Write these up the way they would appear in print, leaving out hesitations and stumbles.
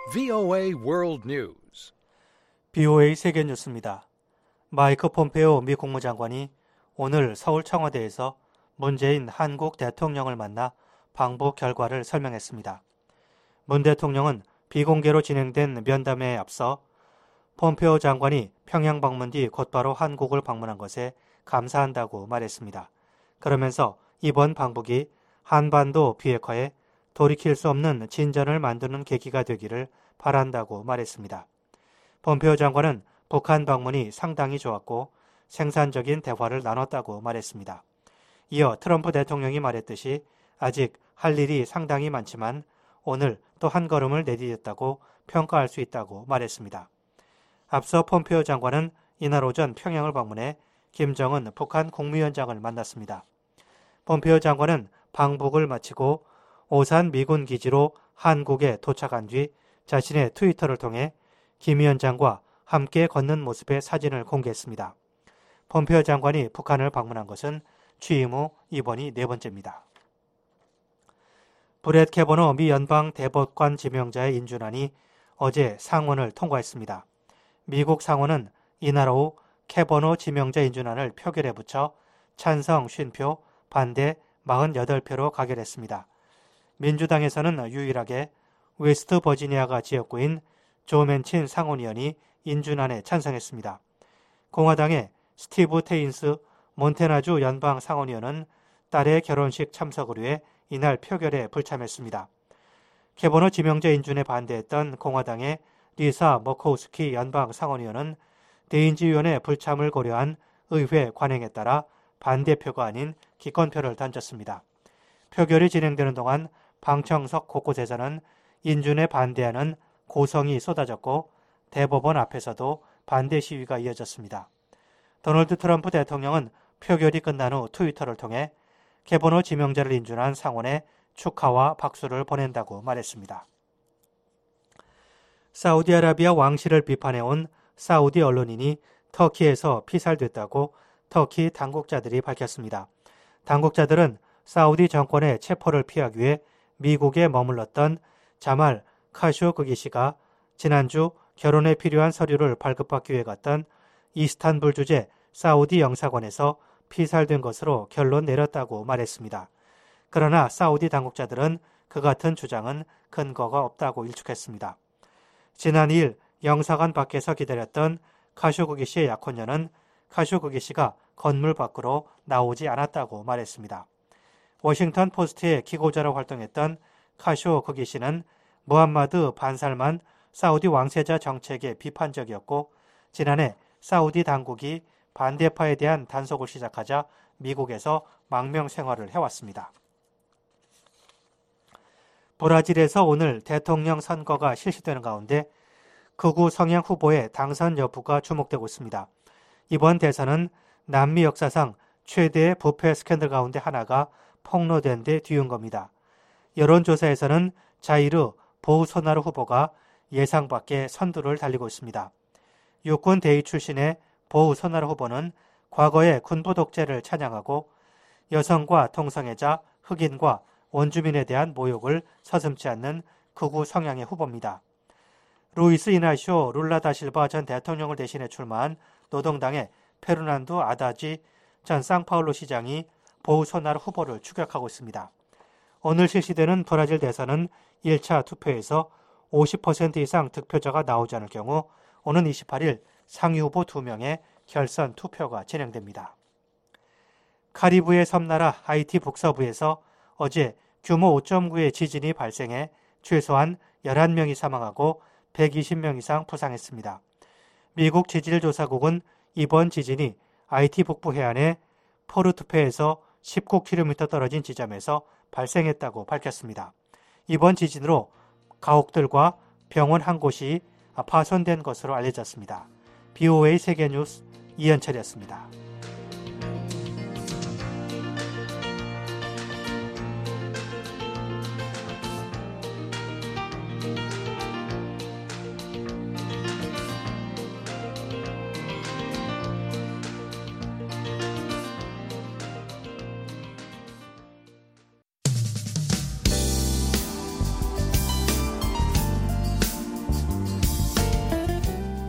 VOA World News. BOA 세계 뉴스입니다. 마이크 폼페오 미 국무장관이 오늘 서울 청와대에서 문재인 한국 대통령을 만나 방북 결과를 설명했습니다. 문 대통령은 비공개로 진행된 면담에 앞서 폼페오 장관이 평양 방문 뒤 곧바로 한국을 방문한 것에 감사한다고 말했습니다. 그러면서 이번 방북이 한반도 비핵화에 돌이킬 수 없는 진전을 만드는 계기가 되기를 바란다고 말했습니다. 폼페오 장관은 북한 방문이 상당히 좋았고 생산적인 대화를 나눴다고 말했습니다. 이어 트럼프 대통령이 말했듯이 아직 할 일이 상당히 많지만 오늘 또 한 걸음을 내디뎠다고 평가할 수 있다고 말했습니다. 앞서 폼페오 장관은 이날 오전 평양을 방문해 김정은 북한 국무위원장을 만났습니다. 폼페오 장관은 방북을 마치고 오산 미군 기지로 한국에 도착한 뒤 자신의 트위터를 통해 김 위원장과 함께 걷는 모습의 사진을 공개했습니다. 폼페오 장관이 북한을 방문한 것은 취임 후 이번이 네 번째입니다. 브렛 캐버너 미 연방 대법관 지명자의 인준안이 어제 상원을 통과했습니다. 미국 상원은 이날 오후 캐버너 지명자 인준안을 표결에 붙여 찬성 50표, 반대 48표로 가결했습니다. 민주당에서는 유일하게 웨스트 버지니아가 지역구인 조 맨친 상원의원이 인준안에 찬성했습니다. 공화당의 스티브 테인스 몬태나주 연방 상원의원은 딸의 결혼식 참석을 위해 이날 표결에 불참했습니다. 캐버너 지명자 인준에 반대했던 공화당의 리사 머코우스키 연방 상원의원은 대인지위원회 불참을 고려한 의회 관행에 따라 반대표가 아닌 기권표를 던졌습니다. 표결이 진행되는 동안 방청석 곳곳에서는 인준에 반대하는 고성이 쏟아졌고 대법원 앞에서도 반대 시위가 이어졌습니다. 도널드 트럼프 대통령은 표결이 끝난 후 트위터를 통해 캐버너 지명자를 인준한 상원에 축하와 박수를 보낸다고 말했습니다. 사우디아라비아 왕실을 비판해온 사우디 언론인이 터키에서 피살됐다고 터키 당국자들이 밝혔습니다. 당국자들은 사우디 정권의 체포를 피하기 위해 미국에 머물렀던 자말 카쇼그기 씨가 지난주 결혼에 필요한 서류를 발급받기 위해 갔던 이스탄불 주재 사우디 영사관에서 피살된 것으로 결론 내렸다고 말했습니다. 그러나 사우디 당국자들은 그 같은 주장은 근거가 없다고 일축했습니다. 지난 2일 영사관 밖에서 기다렸던 카쇼그기 씨의 약혼녀는 카쇼그기 씨가 건물 밖으로 나오지 않았다고 말했습니다. 워싱턴 포스트의 기고자로 활동했던 카쇼그기 씨는 무함마드 반살만 사우디 왕세자 정책에 비판적이었고 지난해 사우디 당국이 반대파에 대한 단속을 시작하자 미국에서 망명 생활을 해왔습니다. 브라질에서 오늘 대통령 선거가 실시되는 가운데 극우 성향 후보의 당선 여부가 주목되고 있습니다. 이번 대선은 남미 역사상 최대의 부패 스캔들 가운데 하나가 폭로된 데 뒤이은 겁니다. 여론조사에서는 자이르 보우소나루 후보가 예상 밖의 선두를 달리고 있습니다. 육군 대위 출신의 보우소나루 후보는 과거의 군부 독재를 찬양하고 여성과 동성애자, 흑인과 원주민에 대한 모욕을 서슴지 않는 극우 성향의 후보입니다. 루이스 이나시오 룰라 다실바 전 대통령을 대신해 출마한 노동당의 페르난도 아다지 전 상파울루 시장이 보우소나루 후보를 추격하고 있습니다. 오늘 실시되는 브라질 대선은 1차 투표에서 50% 이상 득표자가 나오지 않을 경우 오는 28일 상위 후보 2명의 결선 투표가 진행됩니다. 카리브해 섬나라 하이티 북서부에서 어제 규모 5.9의 지진이 발생해 최소한 11명이 사망하고 120명 이상 부상했습니다. 미국 지질조사국은 이번 지진이 하이티 북부 해안의 포르투페에서 19km 떨어진 지점에서 발생했다고 밝혔습니다. 이번 지진으로 가옥들과 병원 한 곳이 파손된 것으로 알려졌습니다. BOA 세계뉴스 이현철이었습니다.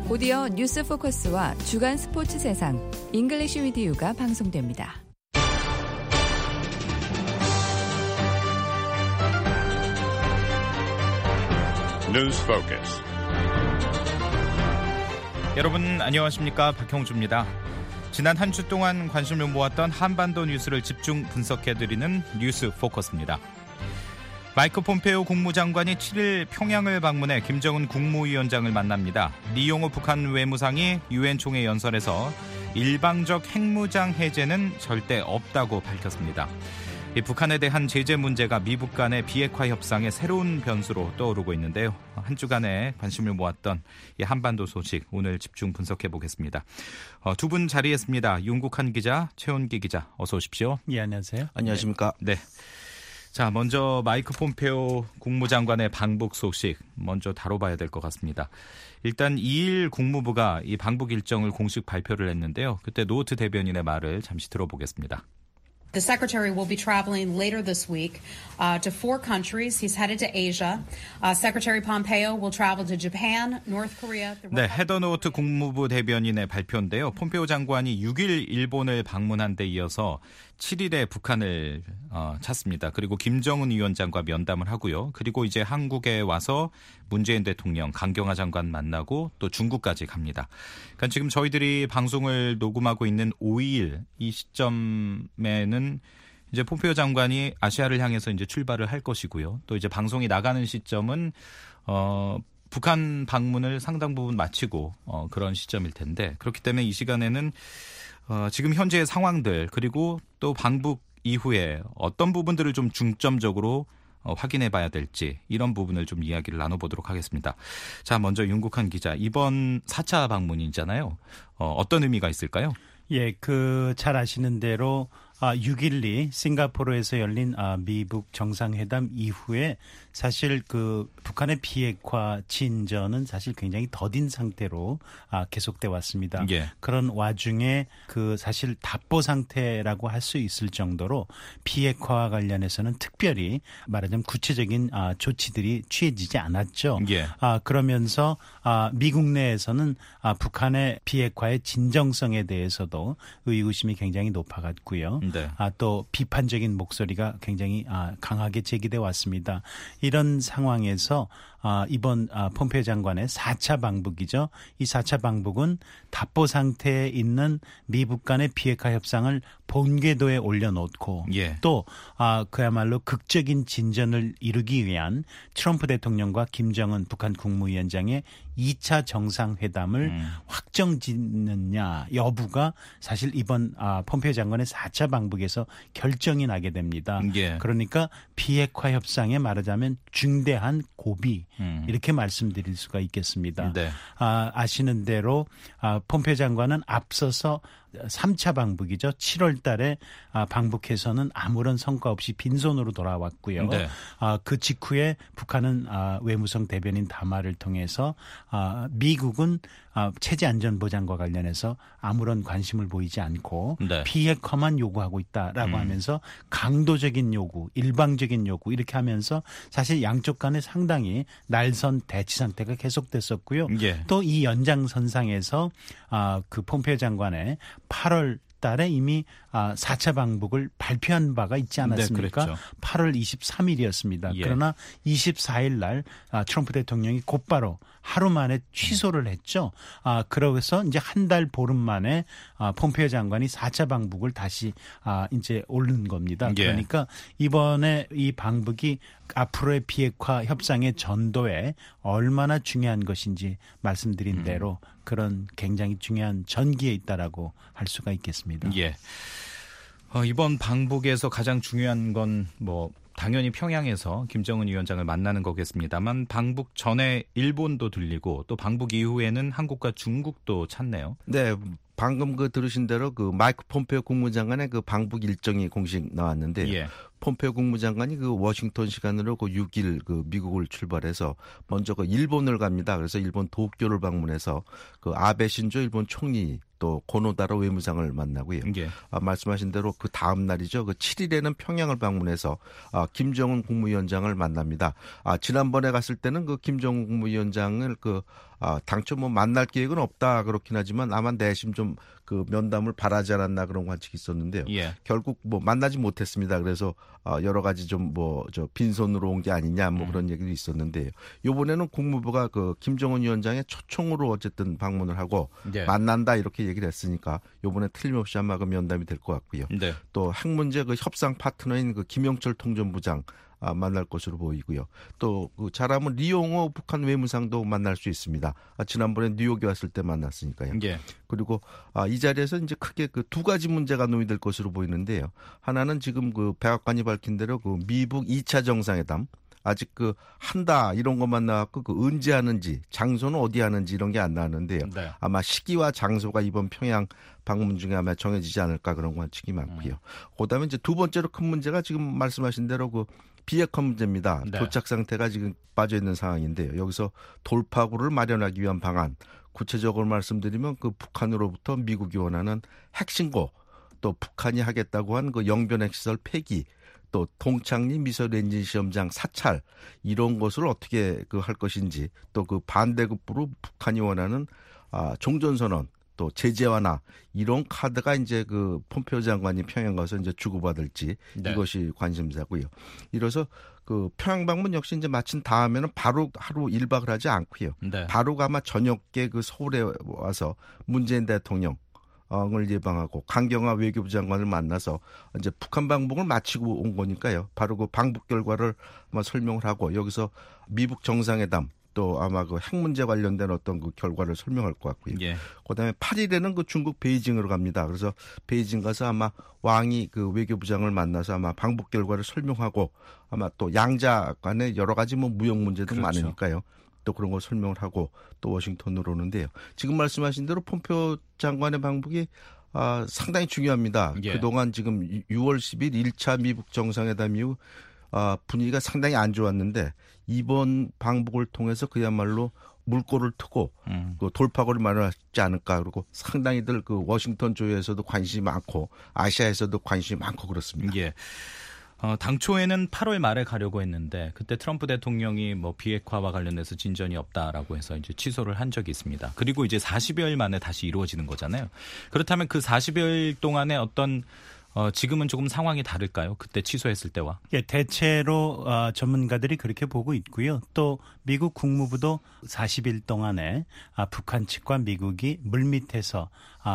곧이어 뉴스 포커스와 주간 스포츠 세상, 잉글리시 위디유가 방송됩니다. 뉴스 포커스. 여러분 안녕하십니까? 박형주입니다. 지난 한 주 동안 관심을 모았던 한반도 뉴스를 집중 분석해드리는 뉴스 포커스입니다. 마이크 폼페오 국무장관이 7일 평양을 방문해 김정은 국무위원장을 만납니다. 리용호 북한 외무상이 유엔 총회 연설에서 일방적 핵무장 해제는 절대 없다고 밝혔습니다. 북한에 대한 제재 문제가 미북 간의 비핵화 협상의 새로운 변수로 떠오르고 있는데요. 한 주간에 관심을 모았던 이 한반도 소식 오늘 집중 분석해 보겠습니다. 두 분 자리했습니다. 윤국한 기자, 최원기 기자, 어서 오십시오. 예, 안녕하세요. 안녕하십니까. 네. 자, 먼저 마이크 폼페오 국무장관의 방북 소식 먼저 다뤄봐야 될 것 같습니다. 일단 2일 국무부가 이 방북 일정을 공식 발표를 했는데요. 그때 노트 대변인의 말을 잠시 들어보겠습니다. The Secretary will be traveling later this week to 4 countries. He's headed to Asia. Secretary Pompeo will travel to Japan, North Korea. 네, 헤더노트 국무부 대변인의 발표인데요. 폼페오 장관이 6일 일본을 방문한 데 이어서 7일에 북한을 찾습니다. 그리고 김정은 위원장과 면담을 하고요. 그리고 이제 한국에 와서 문재인 대통령, 강경화 장관 만나고 또 중국까지 갑니다. 그러니까 지금 저희들이 방송을 녹음하고 있는 5일 이 시점에는 이제 폼페오 장관이 아시아를 향해서 이제 출발을 할 것이고요. 또 이제 방송이 나가는 시점은 북한 방문을 상당 부분 마치고 그런 시점일 텐데 그렇기 때문에 이 시간에는 지금 현재의 상황들 그리고 또 방북 이후에 어떤 부분들을 좀 중점적으로 확인해 봐야 될지 이런 부분을 좀 이야기를 나눠보도록 하겠습니다. 자, 먼저 윤국한 기자, 이번 4차 방문이잖아요. 어떤 의미가 있을까요? 예, 잘 아시는 대로 6.12 싱가포르에서 열린 미북 정상회담 이후에 사실 북한의 비핵화 진전은 사실 굉장히 더딘 상태로 계속돼 왔습니다. 예. 그런 와중에 사실 답보 상태라고 할 수 있을 정도로 비핵화와 관련해서는 특별히 말하자면 구체적인 조치들이 취해지지 않았죠. 예. 그러면서 미국 내에서는 북한의 비핵화의 진정성에 대해서도 의구심이 굉장히 높아갔고요. 네. 또 비판적인 목소리가 굉장히 강하게 제기돼 왔습니다. 이런 상황에서 이번 폼페오 장관의 4차 방북이죠. 이 4차 방북은 답보 상태에 있는 미북 간의 비핵화 협상을 본궤도에 올려놓고 예. 또 그야말로 극적인 진전을 이루기 위한 트럼프 대통령과 김정은 북한 국무위원장의 2차 정상회담을 확정짓느냐 여부가 사실 이번 폼페오 장관의 4차 방북에서 결정이 나게 됩니다. 예. 그러니까 비핵화 협상에 말하자면 중대한 고비 이렇게 말씀드릴 수가 있겠습니다. 네. 아시는 대로 폼페오 장관은 앞서서 3차 방북이죠. 7월 달에 방북해서는 아무런 성과 없이 빈손으로 돌아왔고요. 네. 그 직후에 북한은 외무성 대변인 담화를 통해서 미국은 체제 안전 보장과 관련해서 아무런 관심을 보이지 않고 네. 비핵화만 요구하고 있다라고 하면서 강도적인 요구, 일방적인 요구 이렇게 하면서 사실 양쪽 간에 상당히 날선 대치 상태가 계속됐었고요. 예. 또 이 연장선상에서 폼페오 장관의 8월 달에 이미 4차 방북을 발표한 바가 있지 않았습니까? 네, 그렇죠. 8월 23일이었습니다. 예. 그러나 24일 날 트럼프 대통령이 곧바로 하루 만에 취소를 했죠. 그러고서 이제 한 달 보름 만에 폼페오 장관이 4차 방북을 다시 이제 오른 겁니다. 예. 그러니까 이번에 이 방북이 앞으로의 비핵화 협상의 전도에 얼마나 중요한 것인지 말씀드린 대로 그런 굉장히 중요한 전기에 있다라고 할 수가 있겠습니다. 예. 이번 방북에서 가장 중요한 건 당연히 평양에서 김정은 위원장을 만나는 거겠습니다만 방북 전에 일본도 들리고 또 방북 이후에는 한국과 중국도 찾네요. 네. 방금 들으신 대로 마이크 폼페오 국무장관의 방북 일정이 공식 나왔는데 예. 폼페오 국무장관이 워싱턴 시간으로 6일 미국을 출발해서 먼저 일본을 갑니다. 그래서 일본 도쿄를 방문해서 아베 신조 일본 총리 또 고노다로 외무상을 만나고요. 예. 말씀하신 대로 그 다음 날이죠. 7일에는 평양을 방문해서 김정은 국무위원장을 만납니다. 지난번에 갔을 때는 김정은 국무위원장을 당초 뭐 만날 계획은 없다 그렇긴 하지만 아마 내심 좀 그 면담을 바라지 않았나 그런 관측이 있었는데요. 예. 결국 뭐 만나지 못했습니다. 그래서 여러 가지 좀 뭐 저 빈손으로 온 게 아니냐 뭐 그런 얘기도 있었는데요. 이번에는 국무부가 그 김정은 위원장의 초청으로 어쨌든 방문을 하고 네. 만난다 이렇게 얘기를 했으니까 이번에 틀림없이 아마 그 면담이 될 것 같고요. 네. 또 핵 문제 그 협상 파트너인 그 김영철 통전부장 만날 것으로 보이고요. 또 그 잘하면 리용호 북한 외무상도 만날 수 있습니다. 지난번에 뉴욕에 왔을 때 만났으니까요. 예. 그리고 이 자리에서 이제 크게 그 두 가지 문제가 논의될 것으로 보이는데요. 하나는 지금 그 백악관이 밝힌 대로 그 미북 2차 정상회담 아직 그 한다 이런 것만 나왔고 그 언제 하는지 장소는 어디 하는지 이런 게 안 나왔는데요. 네. 아마 시기와 장소가 이번 평양 방문 중에 아마 정해지지 않을까 그런 관측이 많고요. 그다음에 이제 두 번째로 큰 문제가 지금 말씀하신 대로 그 비핵화 문제입니다. 네. 도착 상태가 지금 빠져 있는 상황인데요. 여기서 돌파구를 마련하기 위한 방안 구체적으로 말씀드리면 그 북한으로부터 미국이 원하는 핵신고 또 북한이 하겠다고 한 그 영변핵시설 폐기 또 동창리 미사일 엔진 시험장 사찰 이런 것을 어떻게 그 할 것인지 또 그 반대급부로 북한이 원하는 종전선언 또 제재 완화 이런 카드가 이제 그 폼페이오 장관이 평양 가서 이제 주고받을지 네. 이것이 관심사고요. 이래서 그 평양 방문 역시 이제 마친 다음에는 바로 하루 1박을 하지 않고요. 네. 바로 아마 저녁에 그 서울에 와서 문재인 대통령 을 예방하고 강경화 외교부 장관을 만나서 이제 북한 방북을 마치고 온 거니까요. 바로 그 방북 결과를 아마 설명을 하고 여기서 미북 정상회담 또 아마 그 핵 문제 관련된 어떤 그 결과를 설명할 것 같고요. 예. 그다음에 8일에는 그 중국 베이징으로 갑니다. 그래서 베이징 가서 아마 왕이 그 외교부장을 만나서 아마 방북 결과를 설명하고 아마 또 양자 간의 여러 가지 뭐 무역 문제도 그렇죠. 많으니까요. 또 그런 거 설명을 하고 또 워싱턴으로 오는데요. 지금 말씀하신 대로 폼페이오 장관의 방북이 상당히 중요합니다. 예. 그동안 지금 6월 10일 1차 미북 정상회담 이후 분위기가 상당히 안 좋았는데 이번 방북을 통해서 그야말로 물꼬를 트고 그 돌파구를 마련하지 않을까 그리고 상당히들 그 워싱턴 조에서도 관심이 많고 아시아에서도 관심이 많고 그렇습니다. 예. 당초에는 8월 말에 가려고 했는데 그때 트럼프 대통령이 뭐 비핵화와 관련해서 진전이 없다라고 해서 이제 취소를 한 적이 있습니다. 그리고 이제 40여일 만에 다시 이루어지는 거잖아요. 그렇다면 그 40여일 동안에 어떤 지금은 조금 상황이 다를까요? 그때 취소했을 때와? 예, 대체로 전문가들이 그렇게 보고 있고요. 또 미국 국무부도 40일 동안에 북한 측과 미국이 물밑에서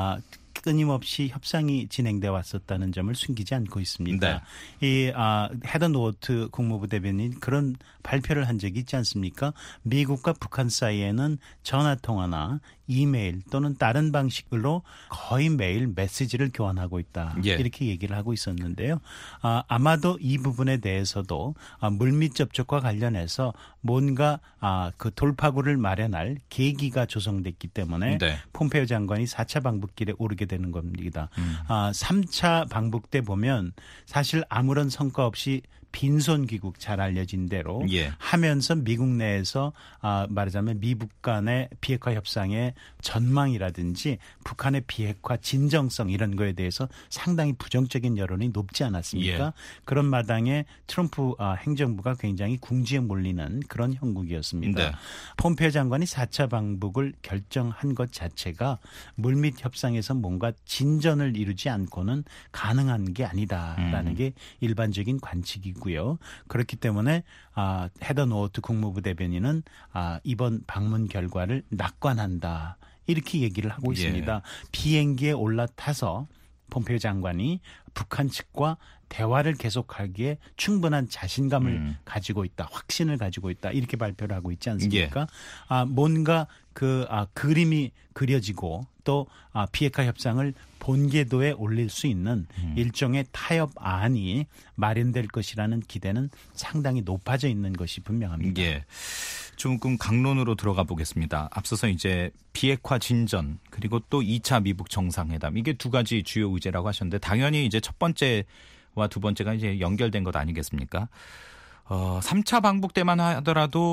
끊임없이 협상이 진행돼 왔었다는 점을 숨기지 않고 있습니다. 네. 이 헤더 노트 국무부 대변인 그런 발표를 한 적이 있지 않습니까? 미국과 북한 사이에는 전화 통화나 이메일 또는 다른 방식으로 거의 매일 메시지를 교환하고 있다. 예. 이렇게 얘기를 하고 있었는데요. 아마도 이 부분에 대해서도 물밑 접촉과 관련해서 뭔가 그 돌파구를 마련할 계기가 조성됐기 때문에 네. 폼페이오 장관이 4차 방북길에 오르게 되는 겁니다. 3차 방북 때 보면 사실 아무런 성과 없이 빈손 귀국 잘 알려진 대로 예. 하면서 미국 내에서 말하자면 미북 간의 비핵화 협상의 전망이라든지 북한의 비핵화 진정성 이런 거에 대해서 상당히 부정적인 여론이 높지 않았습니까? 예. 그런 마당에 트럼프 행정부가 굉장히 궁지에 몰리는 그런 형국이었습니다. 네. 폼페이오 장관이 4차 방북을 결정한 것 자체가 물밑 협상에서 뭔가 진전을 이루지 않고는 가능한 게 아니다라는 게 일반적인 관측이고 그렇기 때문에 헤더 노트 국무부 대변인은 이번 방문 결과를 낙관한다 이렇게 얘기를 하고 있습니다. 비행기에 올라타서 폼페이오 장관이 북한 측과 대화를 계속하기에 충분한 자신감을 가지고 있다, 확신을 가지고 있다 이렇게 발표를 하고 있지 않습니까? 뭔가 그 그림이 그려지고 또 비핵화 협상을 본궤도에 올릴 수 있는 일종의 타협안이 마련될 것이라는 기대는 상당히 높아져 있는 것이 분명합니다. 예. 조금 강론으로 들어가 보겠습니다. 앞서서 이제 비핵화 진전 그리고 또 2차 미북 정상회담 이게 두 가지 주요 의제라고 하셨는데 당연히 이제 첫 번째와 두 번째가 이제 연결된 것 아니겠습니까? 3차 방북 때만 하더라도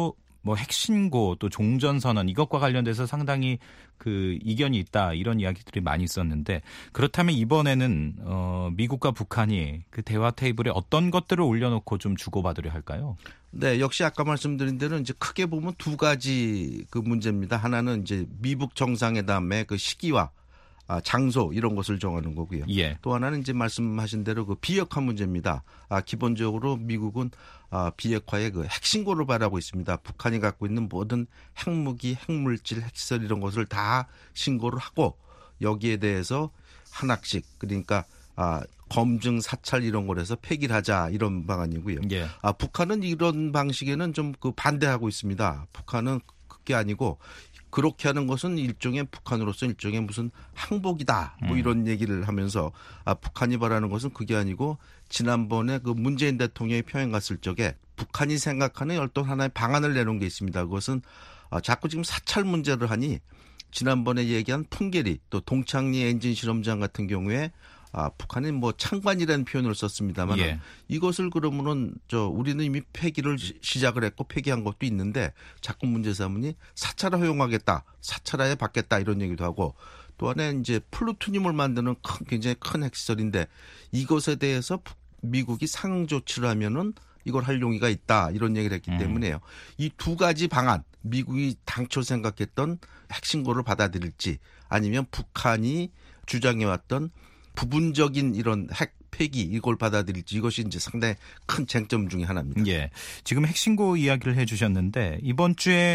뭐 핵신고 또 종전선언 이것과 관련돼서 상당히 그 이견이 있다 이런 이야기들이 많이 있었는데 그렇다면 이번에는 미국과 북한이 그 대화 테이블에 어떤 것들을 올려놓고 좀 주고받으려 할까요? 네, 역시 아까 말씀드린 대로 이제 크게 보면 두 가지 그 문제입니다. 하나는 이제 미북 정상회담의 그 시기와 장소 이런 것을 정하는 거고요. 예. 또 하나는 이제 말씀하신 대로 그 비핵화 문제입니다. 기본적으로 미국은 비핵화의 그 핵신고를 바라고 있습니다. 북한이 갖고 있는 모든 핵무기, 핵물질, 핵시설 이런 것을 다 신고를 하고 여기에 대해서 하나씩 그러니까 검증, 사찰 이런 걸 해서 폐기를 하자 이런 방안이고요. 예. 북한은 이런 방식에는 좀 그 반대하고 있습니다. 북한은 그게 아니고 그렇게 하는 것은 일종의 북한으로서 일종의 무슨 항복이다. 뭐 이런 얘기를 하면서 북한이 바라는 것은 그게 아니고 지난번에 그 문재인 대통령이 평양 갔을 적에 북한이 생각하는 어떤 하나의 방안을 내놓은 게 있습니다. 그것은 자꾸 지금 사찰 문제를 하니 지난번에 얘기한 풍계리 또 동창리 엔진 실험장 같은 경우에 북한은 뭐 창관이라는 표현을 썼습니다만 예. 이것을 그러면은 우리는 이미 폐기를 시작을 했고 폐기한 것도 있는데 자꾸 문제 삼으니 사찰화 허용하겠다, 사찰화에 받겠다 이런 얘기도 하고 또 하나 이제 플루토늄을 만드는 굉장히 큰 핵시설인데 이것에 대해서 미국이 상응 조치를 하면은 이걸 할 용의가 있다 이런 얘기를 했기 때문에요. 이 두 가지 방안 미국이 당초 생각했던 핵신고를 받아들일지 아니면 북한이 주장해왔던 부분적인 이런 핵 폐기 이걸 받아들일지 이것이 이제 상당히 큰 쟁점 중에 하나입니다. 예. 지금 핵신고 이야기를 해 주셨는데 이번 주에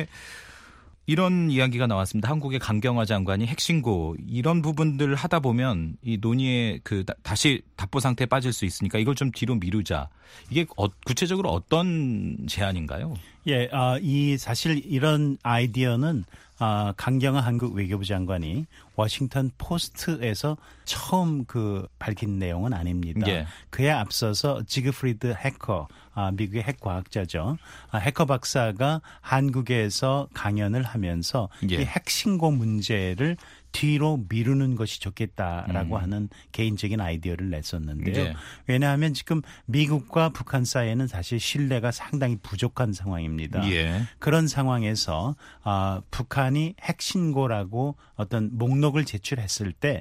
이런 이야기가 나왔습니다. 한국의 강경화 장관이 핵신고 이런 부분들 하다 보면 이 논의에 다시 답보 상태에 빠질 수 있으니까 이걸 좀 뒤로 미루자. 이게 구체적으로 어떤 제안인가요? 예, 사실 이런 아이디어는 강경화 한국 외교부 장관이 워싱턴 포스트에서 처음 밝힌 내용은 아닙니다. 예. 그에 앞서서 지그프리드 해커, 미국의 핵과학자죠. 해커 박사가 한국에서 강연을 하면서 예. 이 핵신고 문제를 뒤로 미루는 것이 좋겠다라고 하는 개인적인 아이디어를 냈었는데요. 예. 왜냐하면 지금 미국과 북한 사이에는 사실 신뢰가 상당히 부족한 상황입니다. 예. 그런 상황에서 북한이 핵신고라고 어떤 목록을 제출했을 때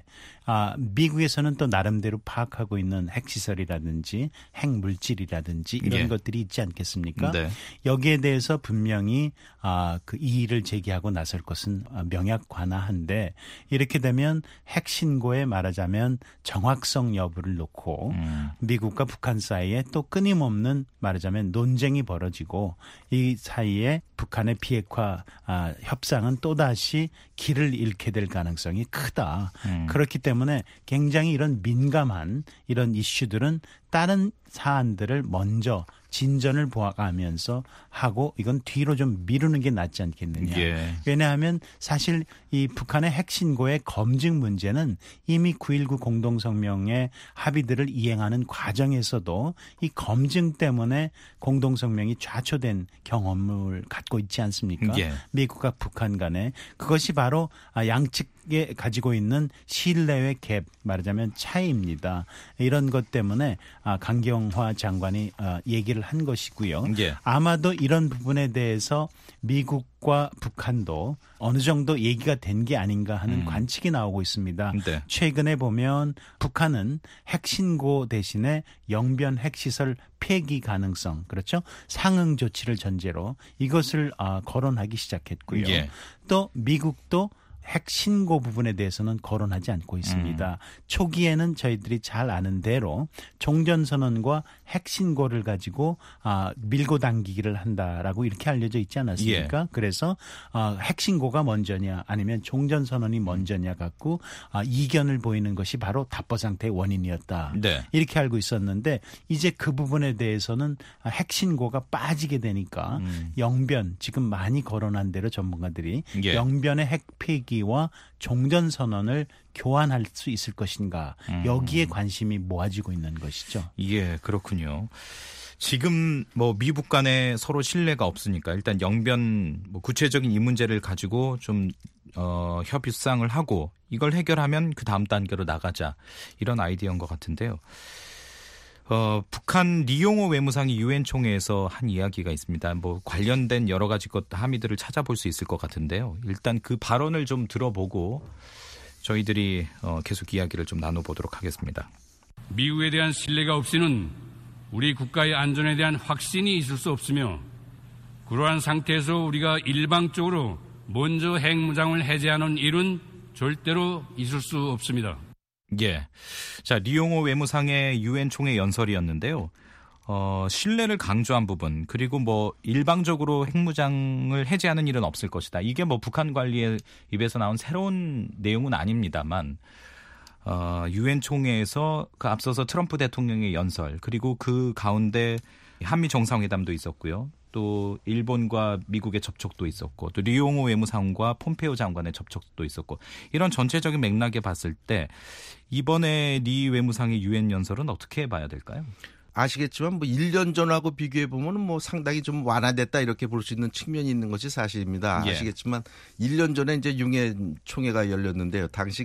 미국에서는 또 나름대로 파악하고 있는 핵시설이라든지 핵물질이라든지 이런 예. 것들이 있지 않겠습니까? 네. 여기에 대해서 분명히 그 이의를 제기하고 나설 것은 명약관화한데 이렇게 되면 핵신고에 말하자면 정확성 여부를 놓고 미국과 북한 사이에 또 끊임없는 말하자면 논쟁이 벌어지고 이 사이에 북한의 비핵화 협상은 또다시 길을 잃게 될 가능성이 크다. 그렇기 때문에 굉장히 이런 민감한 이런 이슈들은 다른 사안들을 먼저 진전을 보아가면서 하고 이건 뒤로 좀 미루는 게 낫지 않겠느냐. 예. 왜냐하면 사실 이 북한의 핵신고의 검증 문제는 이미 9.19 공동성명의 합의들을 이행하는 과정에서도 이 검증 때문에 공동성명이 좌초된 경험을 갖고 있지 않습니까? 예. 미국과 북한 간에 그것이 바로 양측에 가지고 있는 신뢰의 갭 말하자면 차이입니다. 이런 것 때문에 강경화 장관이 얘기를 한 것이고요. 예. 아마도 이런 부분에 대해서 미국과 북한도 어느 정도 얘기가 된 게 아닌가 하는 관측이 나오고 있습니다. 네. 최근에 보면 북한은 핵신고 대신에 영변 핵시설 폐기 가능성, 그렇죠? 상응 조치를 전제로 이것을 거론하기 시작했고요. 예. 또 미국도 핵신고 부분에 대해서는 거론하지 않고 있습니다. 초기에는 저희들이 잘 아는 대로 종전선언과 핵신고를 가지고 밀고 당기기를 한다라고 이렇게 알려져 있지 않았습니까? 예. 그래서 핵신고가 먼저냐 아니면 종전선언이 먼저냐 갖고 이견을 보이는 것이 바로 답보 상태의 원인이었다. 네. 이렇게 알고 있었는데 이제 그 부분에 대해서는 핵신고가 빠지게 되니까 영변 지금 많이 거론한 대로 전문가들이 예. 영변의 핵폐기와 종전선언을 교환할 수 있을 것인가 여기에 관심이 모아지고 있는 것이죠. 예, 그렇군요. 지금 미북 간에 서로 신뢰가 없으니까 일단 영변 구체적인 이 문제를 가지고 좀 협의상을 하고 이걸 해결하면 그 다음 단계로 나가자 이런 아이디어인 것 같은데요. 북한 리용호 외무상이 유엔 총회에서 한 이야기가 있습니다. 뭐 관련된 여러 가지 함의들을 찾아볼 수 있을 것 같은데요. 일단 그 발언을 좀 들어보고 저희들이 계속 이야기를 좀 나눠보도록 하겠습니다. 미국에 대한 신뢰가 없이는 우리 국가의 안전에 대한 확신이 있을 수 없으며 그러한 상태에서 우리가 일방적으로 먼저 핵무장을 해제하는 일은 절대로 있을 수 없습니다. 예. 자, 리용호 외무상의 유엔 총회 연설이었는데요. 신뢰를 강조한 부분, 그리고 뭐 일방적으로 핵무장을 해제하는 일은 없을 것이다. 이게 뭐 북한 관리의 입에서 나온 새로운 내용은 아닙니다만, 유엔 총회에서 그 앞서서 트럼프 대통령의 연설, 그리고 그 가운데 한미 정상회담도 있었고요. 또 일본과 미국의 접촉도 있었고, 또 리용호 외무상과 폼페오 장관의 접촉도 있었고, 이런 전체적인 맥락에 봤을 때 이번에 리 외무상의 유엔 연설은 어떻게 봐야 될까요? 아시겠지만 뭐 1년 전하고 비교해 보면 뭐 상당히 좀 완화됐다 이렇게 볼 수 있는 측면이 있는 것이 사실입니다. 예. 아시겠지만 1년 전에 이제 유엔 총회가 열렸는데요. 당시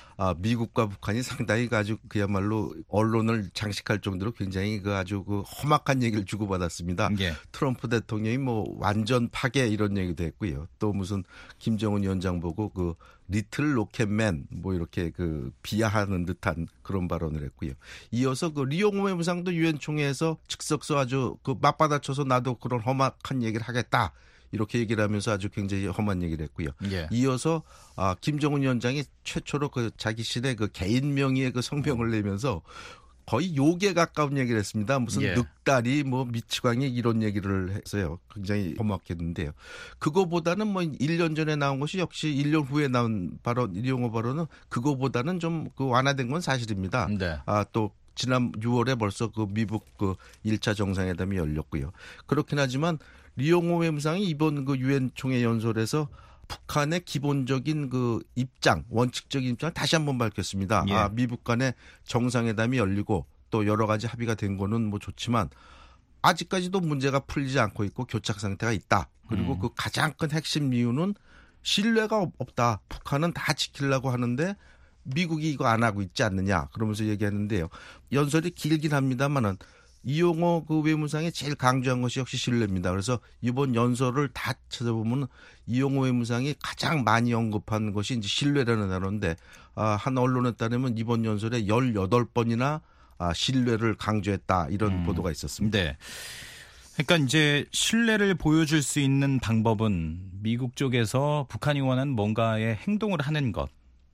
미국과 북한이 상당히 아주 그야말로 언론을 장식할 정도로 굉장히 아주 험악한 얘기를 주고받았습니다. 예. 트럼프 대통령이 뭐 완전 파괴 이런 얘기도 했고요. 또 무슨 김정은 위원장 보고 리틀 로켓맨 뭐 이렇게 비하하는 듯한 그런 발언을 했고요. 이어서 리용호 외무상도 유엔 총회에서 즉석서 아주 맞받아쳐서 나도 그런 험악한 얘기를 하겠다. 이렇게 얘기를 하면서 아주 굉장히 험한 얘기를 했고요. 예. 이어서 김정은 위원장이 최초로 자기실의 개인 명의의 성명을 내면서 거의 욕에 가까운 얘기를 했습니다. 무슨 예. 늑다리, 미치광이 이런 얘기를 했어요. 굉장히 험악했는데요. 그거보다는 1년 전에 나온 것이 역시 1년 후에 나온 발언, 리용호 발언은 그거보다는 좀 완화된 건 사실입니다. 네. 또 지난 6월에 벌써 미국 1차 정상회담이 열렸고요. 그렇긴 하지만 리용호 외무상이 이번 유엔 총회 연설에서 북한의 기본적인 입장, 원칙적인 입장을 다시 한번 밝혔습니다. 예. 미북 간의 정상회담이 열리고 또 여러 가지 합의가 된 거는 좋지만 아직까지도 문제가 풀리지 않고 있고 교착 상태가 있다. 그리고 그 가장 큰 핵심 이유는 신뢰가 없다. 북한은 다 지키려고 하는데 미국이 이거 안 하고 있지 않느냐. 그러면서 얘기하는데요. 연설이 길긴 합니다만은 이용호 외무상이 제일 강조한 것이 역시 신뢰입니다. 그래서 이번 연설을 다 찾아보면 이용호 외무상이 가장 많이 언급한 것이 이제 신뢰라는 단어인데 한 언론에 따르면 이번 연설에 18번이나 신뢰를 강조했다 이런 보도가 있었습니다. 네. 그러니까 이제 신뢰를 보여줄 수 있는 방법은 미국 쪽에서 북한이 원하는 뭔가의 행동을 하는 것.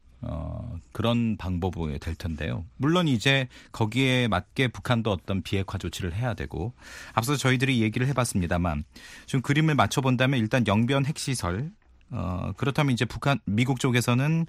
그런 방법이 될 텐데요. 물론 이제 거기에 맞게 북한도 어떤 비핵화 조치를 해야 되고 앞서 저희들이 얘기를 해봤습니다만 좀 그림을 맞춰본다면 일단 영변 핵시설 그렇다면 이제 미국 쪽에서는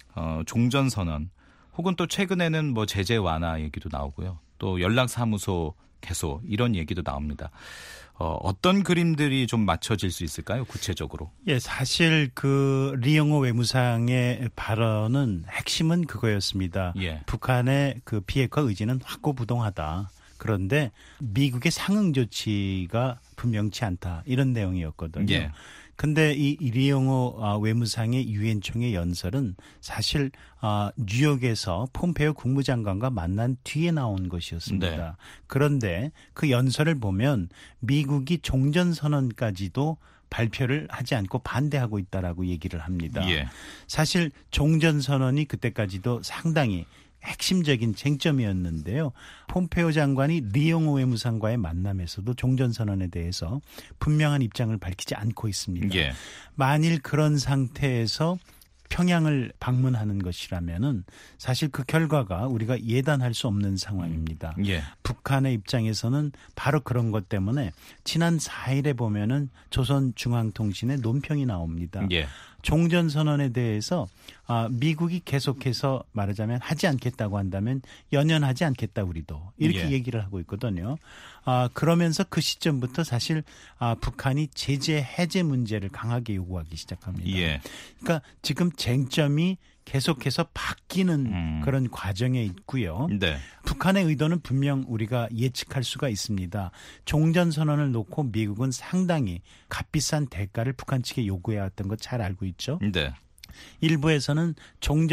종전선언 혹은 또 최근에는 제재 완화 얘기도 나오고요. 또 연락사무소 개소 이런 얘기도 나옵니다. 어떤 그림들이 좀 맞춰질 수 있을까요? 구체적으로. 예, 사실 리용호 외무상의 발언은 핵심은 그거였습니다. 예. 북한의 비핵화 의지는 확고부동하다. 그런데 미국의 상응 조치가 분명치 않다. 이런 내용이었거든요. 예. 근데 이 리용호 외무상의 유엔 총회 연설은 사실 뉴욕에서 폼페오 국무장관과 만난 뒤에 나온 것이었습니다. 네. 그런데 그 연설을 보면 미국이 종전선언까지도 발표를 하지 않고 반대하고 있다라고 얘기를 합니다. 예. 사실 종전선언이 그때까지도 상당히 핵심적인 쟁점이었는데요. 폼페오 장관이 리용호 외무상과의 만남에서도 종전선언에 대해서 분명한 입장을 밝히지 않고 있습니다. 예. 만일 그런 상태에서 평양을 방문하는 것이라면은 사실 그 결과가 우리가 예단할 수 없는 상황입니다. 예. 북한의 입장에서는 바로 그런 것 때문에 지난 4일에 보면은 조선중앙통신의 논평이 나옵니다. 예. 종전선언에 대해서 미국이 계속해서 말하자면 하지 않겠다고 한다면 연연하지 않겠다 우리도 이렇게 예. 얘기를 하고 있거든요. 그러면서 그 시점부터 사실 북한이 제재 해제 문제를 강하게 요구하기 시작합니다. 예. 그러니까 지금 쟁점이 계속해서 바뀌는 그런 과정에 있고요. 네. 북한의 의도는 분명 우리가 예측할 수가 있습니다. 종전선언을 놓고 미국은 상당히 값비싼 대가를 북한 측에 요구해왔던 거 잘 알고 있죠. 네. 일부에서는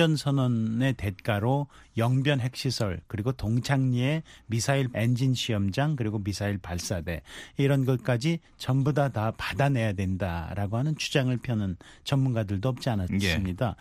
종전선언의 대가로 영변 핵시설 그리고 동창리의 미사일 엔진 시험장 그리고 미사일 발사대 이런 것까지 전부 다 받아내야 된다라고 하는 주장을 펴는 전문가들도 없지 않았습니다.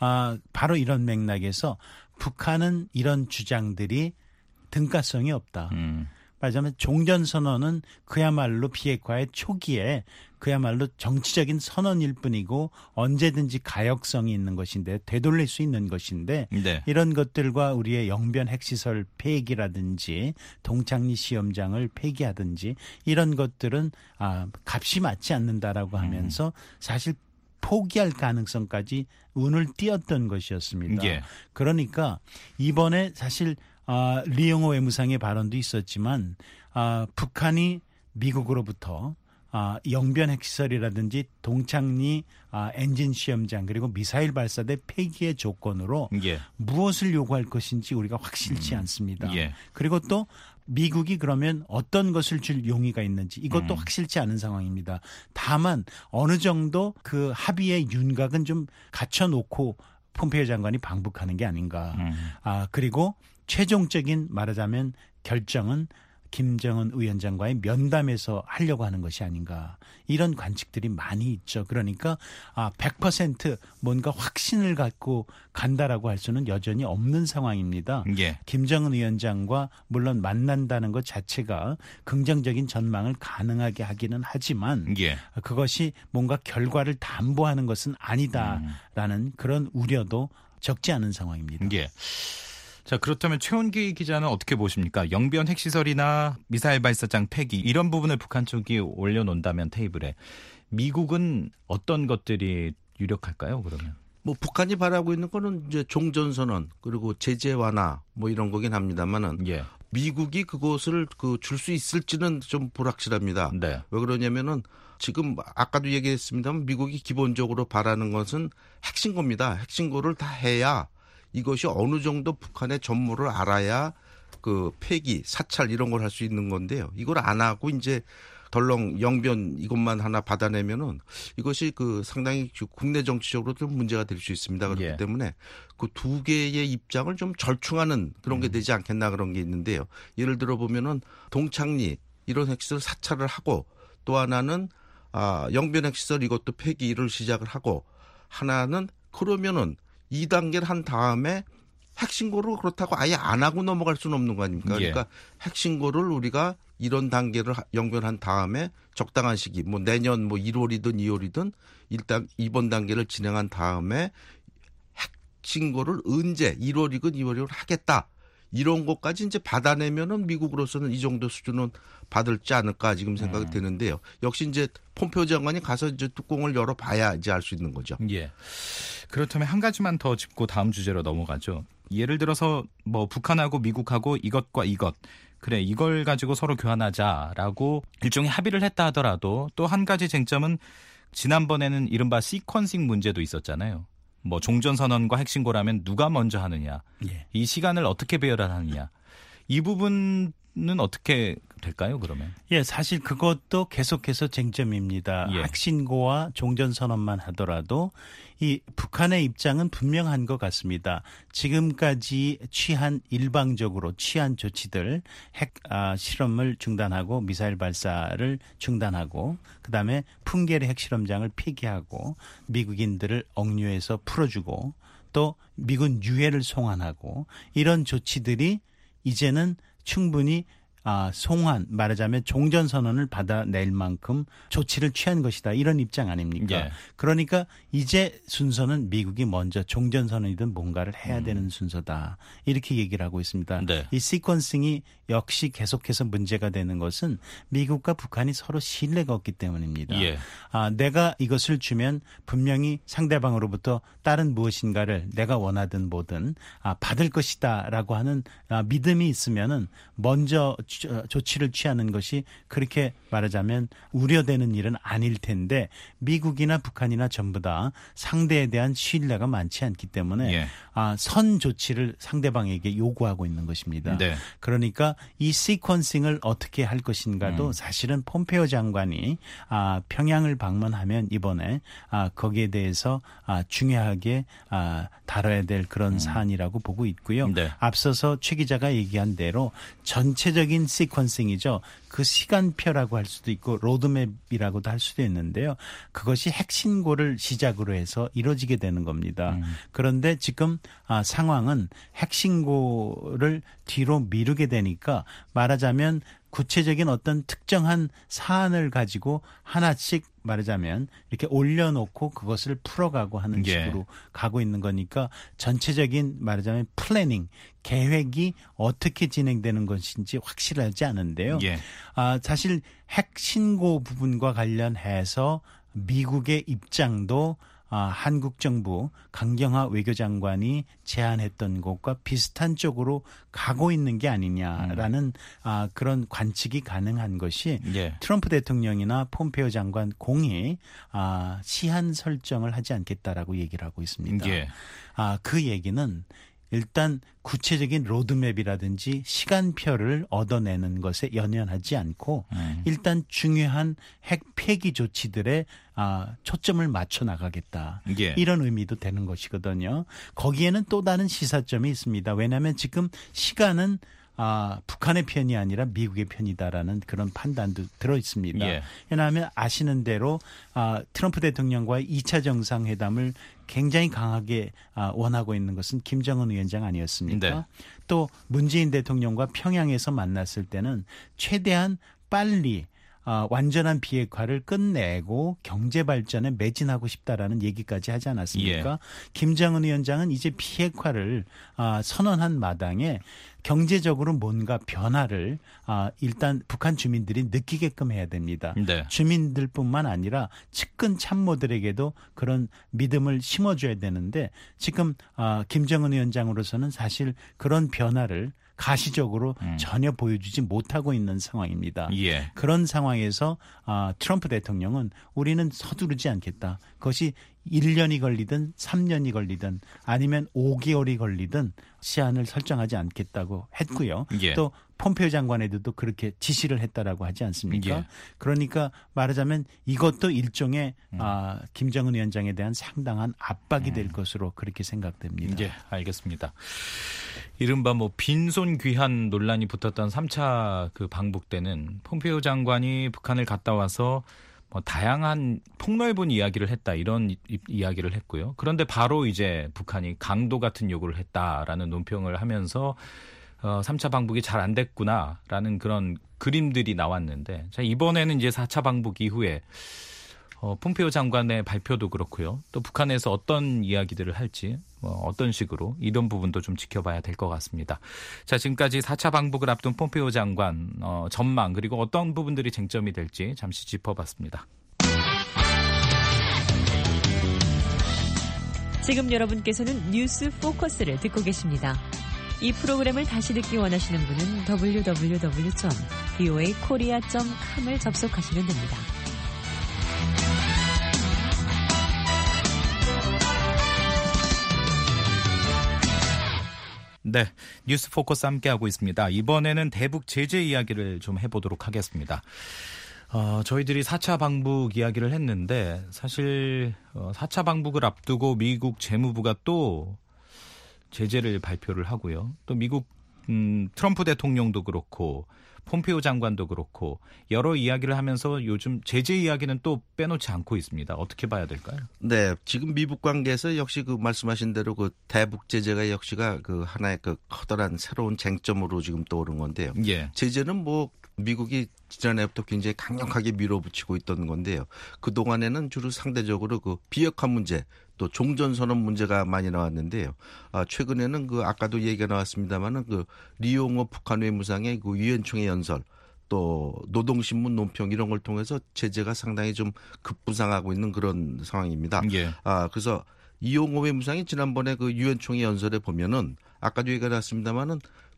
바로 이런 맥락에서 북한은 이런 주장들이 등가성이 없다. 말하자면 종전선언은 그야말로 비핵화의 초기에 그야말로 정치적인 선언일 뿐이고 언제든지 가역성이 있는 것인데 되돌릴 수 있는 것인데 네. 이런 것들과 우리의 영변 핵시설 폐기라든지 동창리 시험장을 폐기하든지 이런 것들은 값이 맞지 않는다라고 하면서 사실 포기할 가능성까지 운을 띄었던 것이었습니다. 예. 그러니까 이번에 사실 리용호 외무상의 발언도 있었지만 북한이 미국으로부터 영변 핵시설이라든지 동창리 엔진 시험장 그리고 미사일 발사대 폐기의 조건으로 예. 무엇을 요구할 것인지 우리가 확실치 않습니다. 예. 그리고 또 미국이 그러면 어떤 것을 줄 용의가 있는지 이것도 확실치 않은 상황입니다. 다만 어느 정도 그 합의의 윤곽은 좀 갖춰놓고 폼페이오 장관이 방북하는 게 아닌가. 그리고 최종적인 말하자면 결정은 김정은 위원장과의 면담에서 하려고 하는 것이 아닌가. 이런 관측들이 많이 있죠. 그러니까 100% 뭔가 확신을 갖고 간다라고 할 수는 여전히 없는 상황입니다. 예. 김정은 위원장과 물론 만난다는 것 자체가 긍정적인 전망을 가능하게 하기는 하지만 예. 그것이 뭔가 결과를 담보하는 것은 아니다라는 그런 우려도 적지 않은 상황입니다. 예. 자, 그렇다면 최원기 기자는 어떻게 보십니까? 영변 핵시설이나 미사일 발사장 폐기 이런 부분을 북한 쪽이 올려놓는다면 테이블에 미국은 어떤 것들이 유력할까요? 그러면 북한이 바라고 있는 거는 이제 종전선언 그리고 제재 완화 이런 거긴 합니다만은 예. 미국이 그것을 줄 수 있을지는 좀 불확실합니다. 네. 왜 그러냐면은 지금 아까도 얘기했습니다만 미국이 기본적으로 바라는 것은 핵신고입니다. 핵신고를 다 해야 이것이 어느 정도 북한의 전모를 알아야 그 폐기, 사찰 이런 걸 할 수 있는 건데요. 이걸 안 하고 이제 덜렁 영변 이것만 하나 받아내면은 이것이 상당히 국내 정치적으로 좀 문제가 될 수 있습니다. 그렇기 예. 때문에 그 두 개의 입장을 좀 절충하는 그런 게 되지 않겠나 그런 게 있는데요. 예를 들어 보면은 동창리 이런 핵시설 사찰을 하고 또 하나는 영변 핵시설 이것도 폐기를 시작을 하고 하나는 그러면은 2단계를 한 다음에 핵신고를 그렇다고 아예 안 하고 넘어갈 수는 없는 거 아닙니까? 예. 그러니까 핵신고를 우리가 이런 단계를 연결한 다음에 적당한 시기, 내년 1월이든 2월이든 일단 이번 단계를 진행한 다음에 핵신고를 언제 1월이든 2월이든 하겠다. 이런 것까지 이제 받아내면은 미국으로서는 이 정도 수준은 받을지 않을까 지금 생각이 되는데요. 역시 이제 폼페이오 장관이 가서 이제 뚜껑을 열어봐야 이제 알 수 있는 거죠. 예. 그렇다면 한 가지만 더 짚고 다음 주제로 넘어가죠. 예를 들어서 북한하고 미국하고 이것과 이것 그래 이걸 가지고 서로 교환하자라고 일종의 합의를 했다 하더라도 또 한 가지 쟁점은 지난번에는 이른바 시퀀싱 문제도 있었잖아요. 종전선언과 핵신고라면 누가 먼저 하느냐. 예. 이 시간을 어떻게 배열하느냐. 이 부분은 어떻게 될까요, 그러면? 예, 사실 그것도 계속해서 쟁점입니다. 예. 핵신고와 종전선언만 하더라도 이 북한의 입장은 분명한 것 같습니다. 지금까지 일방적으로 취한 조치들, 핵 실험을 중단하고 미사일 발사를 중단하고 그다음에 풍계리 핵실험장을 폐기하고 미국인들을 억류해서 풀어주고 또 미군 유해를 송환하고 이런 조치들이 이제는 충분히 말하자면 종전선언을 받아낼 만큼 조치를 취한 것이다. 이런 입장 아닙니까? 예. 그러니까 이제 순서는 미국이 먼저 종전선언이든 뭔가를 해야 되는 순서다. 이렇게 얘기를 하고 있습니다. 네. 이 시퀀싱이 역시 계속해서 문제가 되는 것은 미국과 북한이 서로 신뢰가 없기 때문입니다. 예. 내가 이것을 주면 분명히 상대방으로부터 다른 무엇인가를 내가 원하든 뭐든 받을 것이다라고 하는 믿음이 있으면은 먼저 조치를 취하는 것이 그렇게 말하자면 우려되는 일은 아닐 텐데 미국이나 북한이나 전부 다 상대에 대한 신뢰가 많지 않기 때문에 선 조치를 상대방에게 요구하고 있는 것입니다. 네. 그러니까 이 시퀀싱을 어떻게 할 것인가도 사실은 폼페이오 장관이 평양을 방문하면 이번에 거기에 대해서 중요하게 다뤄야 될 그런 사안이라고 보고 있고요. 네. 앞서서 최 기자가 얘기한 대로 전체적인 시퀀싱이죠. 그 시간표라고 할 수도 있고 로드맵이라고도 할 수도 있는데요. 그것이 핵신고를 시작으로 해서 이루어지게 되는 겁니다. 그런데 지금 상황은 핵신고를 뒤로 미루게 되니까 말하자면 구체적인 어떤 특정한 사안을 가지고 하나씩 말하자면 이렇게 올려놓고 그것을 풀어가고 하는 식으로 가고 있는 거니까 전체적인 말하자면 플래닝, 계획이 어떻게 진행되는 것인지 확실하지 않은데요. 사실 핵신고 부분과 관련해서 미국의 입장도 한국 정부 강경화 외교장관이 제안했던 것과 비슷한 쪽으로 가고 있는 게 아니냐라는 그런 관측이 가능한 것이 트럼프 대통령이나 폼페이오 장관 공이 시한 설정을 하지 않겠다라고 얘기를 하고 있습니다. 그 얘기는 일단 구체적인 로드맵이라든지 시간표를 얻어내는 것에 연연하지 않고 일단 중요한 핵 폐기 조치들에 초점을 맞춰 나가겠다. 이런 의미도 되는 것이거든요. 거기에는 또 다른 시사점이 있습니다. 왜냐하면 지금 시간은 북한의 편이 아니라 미국의 편이다라는 그런 판단도 들어 있습니다. 왜냐하면 아시는 대로 트럼프 대통령과의 2차 정상회담을 굉장히 강하게 원하고 있는 것은 김정은 위원장 아니었습니까? 또 문재인 대통령과 평양에서 만났을 때는 최대한 빨리 완전한 비핵화를 끝내고 경제 발전에 매진하고 싶다라는 얘기까지 하지 않았습니까? 김정은 위원장은 이제 비핵화를 선언한 마당에 경제적으로 뭔가 변화를 일단 북한 주민들이 느끼게끔 해야 됩니다. 주민들뿐만 아니라 측근 참모들에게도 그런 믿음을 심어줘야 되는데 지금 김정은 위원장으로서는 사실 그런 변화를 가시적으로 전혀 보여주지 못하고 있는 상황입니다. 그런 상황에서 트럼프 대통령은 우리는 서두르지 않겠다. 그것이 1년이 걸리든 3년이 걸리든 아니면 5개월이 걸리든 시한을 설정하지 않겠다고 했고요. 또 폼페이오 장관에도 그렇게 지시를 했다라고 하지 않습니까? 그러니까 말하자면 이것도 일종의 김정은 위원장에 대한 상당한 압박이 될 것으로 그렇게 생각됩니다. 알겠습니다. 이른바 빈손 귀환 논란이 붙었던 3차 그 방북 때는 폼페이오 장관이 북한을 갔다 와서 다양한 폭넓은 이야기를 했다 이런 이야기를 했고요. 그런데 바로 이제 북한이 강도 같은 요구를 했다라는 논평을 하면서 3차 방북이 잘 안 됐구나라는 그런 그림들이 나왔는데 이번에는 이제 4차 방북 이후에 폼페이오 장관의 발표도 그렇고요. 또 북한에서 어떤 이야기들을 할지 어떤 식으로 이런 부분도 좀 지켜봐야 될 것 같습니다. 자, 지금까지 4차 방북을 앞둔 폼페이오 장관 전망 그리고 어떤 부분들이 쟁점이 될지 잠시 짚어봤습니다. 지금 여러분께서는 뉴스 포커스를 듣고 계십니다. 이 프로그램을 다시 듣기 원하시는 분은 www.voakorea.com을 접속하시면 됩니다. 네, 뉴스 포커스 함께하고 있습니다. 이번에는 대북 제재 이야기를 좀 해보도록 하겠습니다. 저희들이 4차 방북 이야기를 했는데 사실 4차 방북을 앞두고 미국 재무부가 또 제재를 발표를 하고요. 또 미국 트럼프 대통령도 그렇고 폼페이오 장관도 그렇고 여러 이야기를 하면서 요즘 제재 이야기는 또 빼놓지 않고 있습니다. 어떻게 봐야 될까요? 네, 지금 미북 관계에서 역시 그 말씀하신 대로 그 대북 제재가 역시가 그 하나의 그 커다란 새로운 쟁점으로 지금 떠오른 건데요. 제재는 미국이 지난해부터 굉장히 강력하게 밀어붙이고 있던 건데요. 그 동안에는 주로 상대적으로 그 비핵화 문제 또 종전선언 문제가 많이 나왔는데요. 최근에는 그 아까도 얘기가 나왔습니다만은 그 리용호 북한 외무상의 그 유엔총회 연설 또 노동신문 논평 이런 걸 통해서 제재가 상당히 좀 급부상하고 있는 그런 상황입니다. 그래서 이용호 외무상이 지난번에 그 유엔총회 연설에 보면은 아까도 얘기가 나왔습니다만은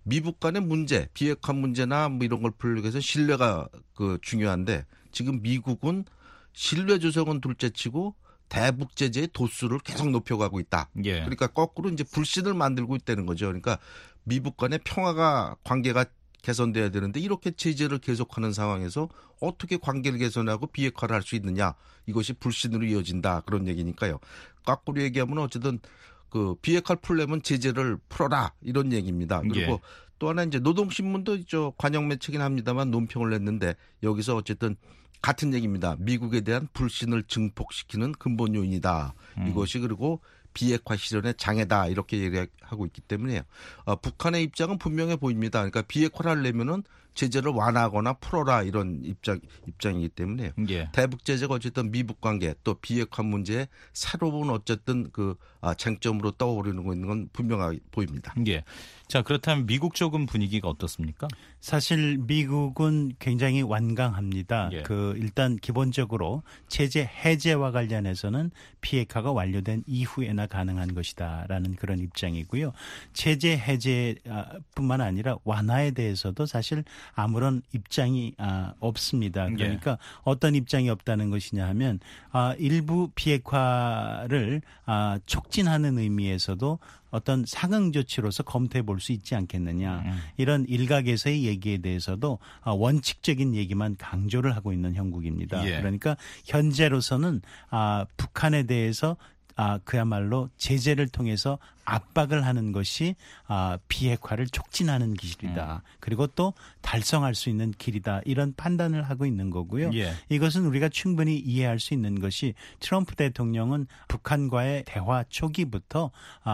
미국 간의 문제, 비핵화 문제나 뭐 이런 걸 풀기 위해서 신뢰가 그 중요한데 지금 미국은 신뢰 조성은 둘째치고 대북 제재의 도수를 계속 높여가고 있다. 예. 그러니까 거꾸로 이제 불신을 만들고 있다는 거죠. 그러니까 미국 간의 평화가 관계가 개선돼야 되는데 이렇게 제재를 계속하는 상황에서 어떻게 관계를 개선하고 비핵화를 할 수 있느냐. 이것이 불신으로 이어진다. 그런 얘기니까요. 거꾸로 얘기하면 어쨌든 그 비핵화를 풀려면 제재를 풀어라. 이런 얘기입니다. 그리고 예. 또 하나 이제 노동신문도 있죠. 관영 매체긴 합니다만 논평을 냈는데 여기서 어쨌든 같은 얘기입니다. 미국에 대한 불신을 증폭시키는 근본 요인이다. 이것이 그리고 비핵화 실현의 장애다. 이렇게 얘기하고 있기 때문에 북한의 입장은 분명해 보입니다. 그러니까 비핵화를 하려면은 제재를 완화하거나 풀어라 이런 입장이기 때문에 예. 대북 제재가 어쨌든 미북 관계 또 비핵화 문제에 새로운 어쨌든 그 쟁점으로 떠오르는 건 분명하게 보입니다. 예. 자, 그렇다면 미국 쪽은 분위기가 어떻습니까? 사실 미국은 굉장히 완강합니다. 예. 일단 기본적으로 제재 해제와 관련해서는 비핵화가 완료된 이후에나 가능한 것이다라는 그런 입장이고요. 제재 해제뿐만 아니라 완화에 대해서도 사실 아무런 입장이 없습니다. 그러니까 어떤 입장이 없다는 것이냐 하면 일부 비핵화를 촉진하는 의미에서도 어떤 상응 조치로서 검토해 볼 수 있지 않겠느냐. 이런 일각에서의 얘기에 대해서도 원칙적인 얘기만 강조를 하고 있는 형국입니다. 예. 그러니까 현재로서는 북한에 대해서 그야말로 제재를 통해서 압박을 하는 것이 비핵화를 촉진하는 길이다. 그리고 또 달성할 수 있는 길이다. 이런 판단을 하고 있는 거고요. 예. 이것은 우리가 충분히 이해할 수 있는 것이 트럼프 대통령은 북한과의 대화 초기부터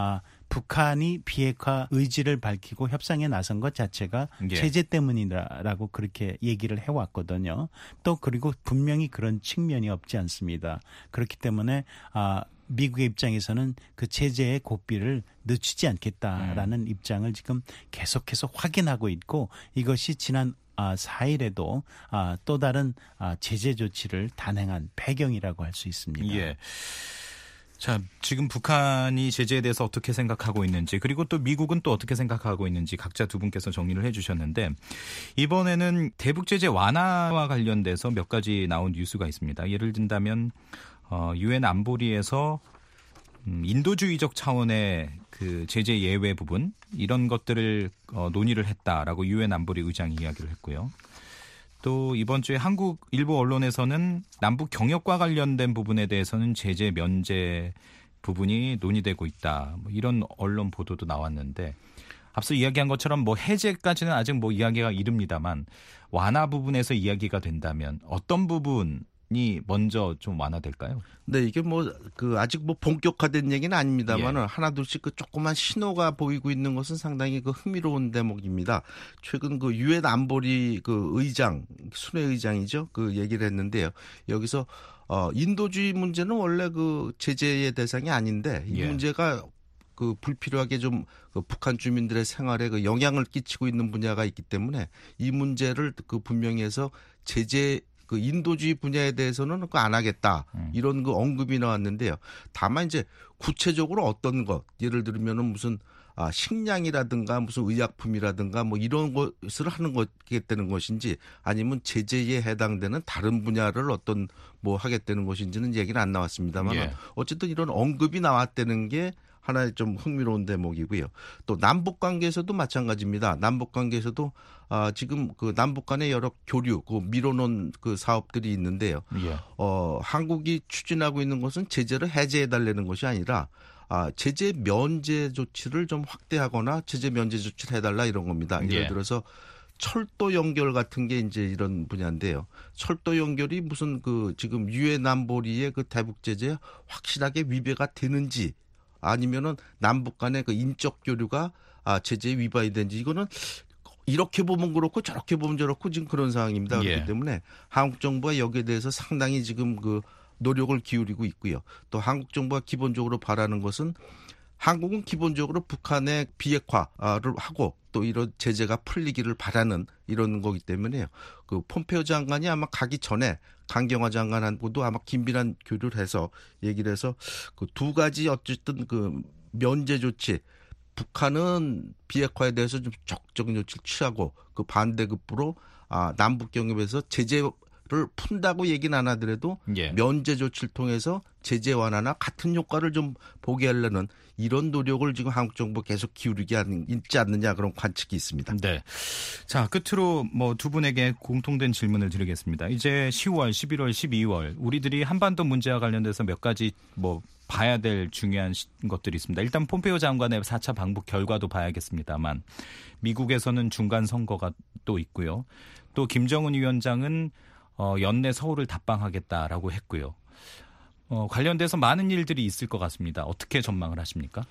북한이 비핵화 의지를 밝히고 협상에 나선 것 자체가 예. 제재 때문이라고 그렇게 얘기를 해왔거든요. 또 그리고 분명히 그런 측면이 없지 않습니다. 그렇기 때문에 미국의 입장에서는 그 제재의 고삐를 늦추지 않겠다라는 입장을 지금 계속해서 확인하고 있고 이것이 지난 4일에도 또 다른 제재 조치를 단행한 배경이라고 할 수 있습니다. 예. 자, 지금 북한이 제재에 대해서 어떻게 생각하고 있는지 그리고 또 미국은 또 어떻게 생각하고 있는지 각자 두 분께서 정리를 해 주셨는데 이번에는 대북 제재 완화와 관련돼서 몇 가지 나온 뉴스가 있습니다. 예를 든다면 유엔 안보리에서 인도주의적 차원의 그 제재 예외 부분 이런 것들을 논의를 했다라고 유엔 안보리 의장이 이야기를 했고요. 또 이번 주에 한국 일부 언론에서는 남북 경협과 관련된 부분에 대해서는 제재 면제 부분이 논의되고 있다. 뭐 이런 언론 보도도 나왔는데 앞서 이야기한 것처럼 뭐 해제까지는 아직 뭐 이야기가 이릅니다만 완화 부분에서 이야기가 된다면 어떤 부분이 먼저 좀 완화될까요? 네, 이게 아직 본격화된 얘기는 아닙니다만은 예. 하나둘씩 그 조그만 신호가 보이고 있는 것은 상당히 그 흥미로운 대목입니다. 최근 그 유엔 안보리 그 의장, 순회 의장이죠. 그 얘기를 했는데요. 여기서 인도주의 문제는 원래 그 제재의 대상이 아닌데 이 예. 문제가 그 불필요하게 좀 그 북한 주민들의 생활에 그 영향을 끼치고 있는 분야가 있기 때문에 이 문제를 그 분명히 해서 제재 그 인도주의 분야에 대해서는 안 하겠다. 이런 그 언급이 나왔는데요. 다만 이제 구체적으로 어떤 것, 예를 들면은 무슨 식량이라든가 무슨 의약품이라든가 뭐 이런 것을 하겠다는 것인지 아니면 제재에 해당되는 다른 분야를 어떤 뭐 하겠다는 것인지는 얘기는 안 나왔습니다만 예. 어쨌든 이런 언급이 나왔다는 게 하나의 좀 흥미로운 대목이고요. 또 남북 관계에서도 마찬가지입니다. 남북 관계에서도 지금 그 남북 간의 여러 교류, 그 미뤄놓은 그 사업들이 있는데요. 예. 한국이 추진하고 있는 것은 제재를 해제해달라는 것이 아니라 제재 면제 조치를 좀 확대하거나 제재 면제 조치를 해달라 이런 겁니다. 예를 예. 들어서 철도 연결 같은 게 이제 이런 분야인데요. 철도 연결이 무슨 그 지금 유엔 안보리의 그 대북 제재에 확실하게 위배가 되는지 아니면은 남북 간의 그 인적 교류가 제재에 위반이 되는지 이거는 이렇게 보면 그렇고 저렇게 보면 저렇고 지금 그런 상황입니다. 그렇기 예. 때문에 한국 정부가 여기에 대해서 상당히 지금 그 노력을 기울이고 있고요. 또 한국 정부가 기본적으로 바라는 것은 한국은 기본적으로 북한의 비핵화를 하고 또 이런 제재가 풀리기를 바라는 이런 거기 때문에요. 그 폼페이오 장관이 아마 가기 전에 강경화 장관하고도 아마 긴밀한 교류를 해서 얘기를 해서 그 두 가지 어쨌든 그 면제 조치 북한은 비핵화에 대해서 좀 적극적인 조치를 취하고 그 반대급부로 남북 경협에서 제재를 푼다고 얘기는 안 하더라도 면제 조치를 통해서 제재 완화나 같은 효과를 좀 보게 하려는 이런 노력을 지금 한국 정부 계속 기울이지 있지 않느냐 그런 관측이 있습니다. 네. 자, 끝으로 뭐 두 분에게 공통된 질문을 드리겠습니다. 이제 10월, 11월, 12월 우리들이 한반도 문제와 관련돼서 몇 가지 뭐 봐야 될 중요한 것들이 있습니다. 일단 폼페이오 장관의 4차 방북 결과도 봐야겠습니다만 미국에서는 중간 선거가 또 있고요. 또 김정은 위원장은 연내 서울을 답방하겠다라고 했고요. 관련돼서 많은 일들이 있을 것 같습니다. 어떻게 전망을 하십니까?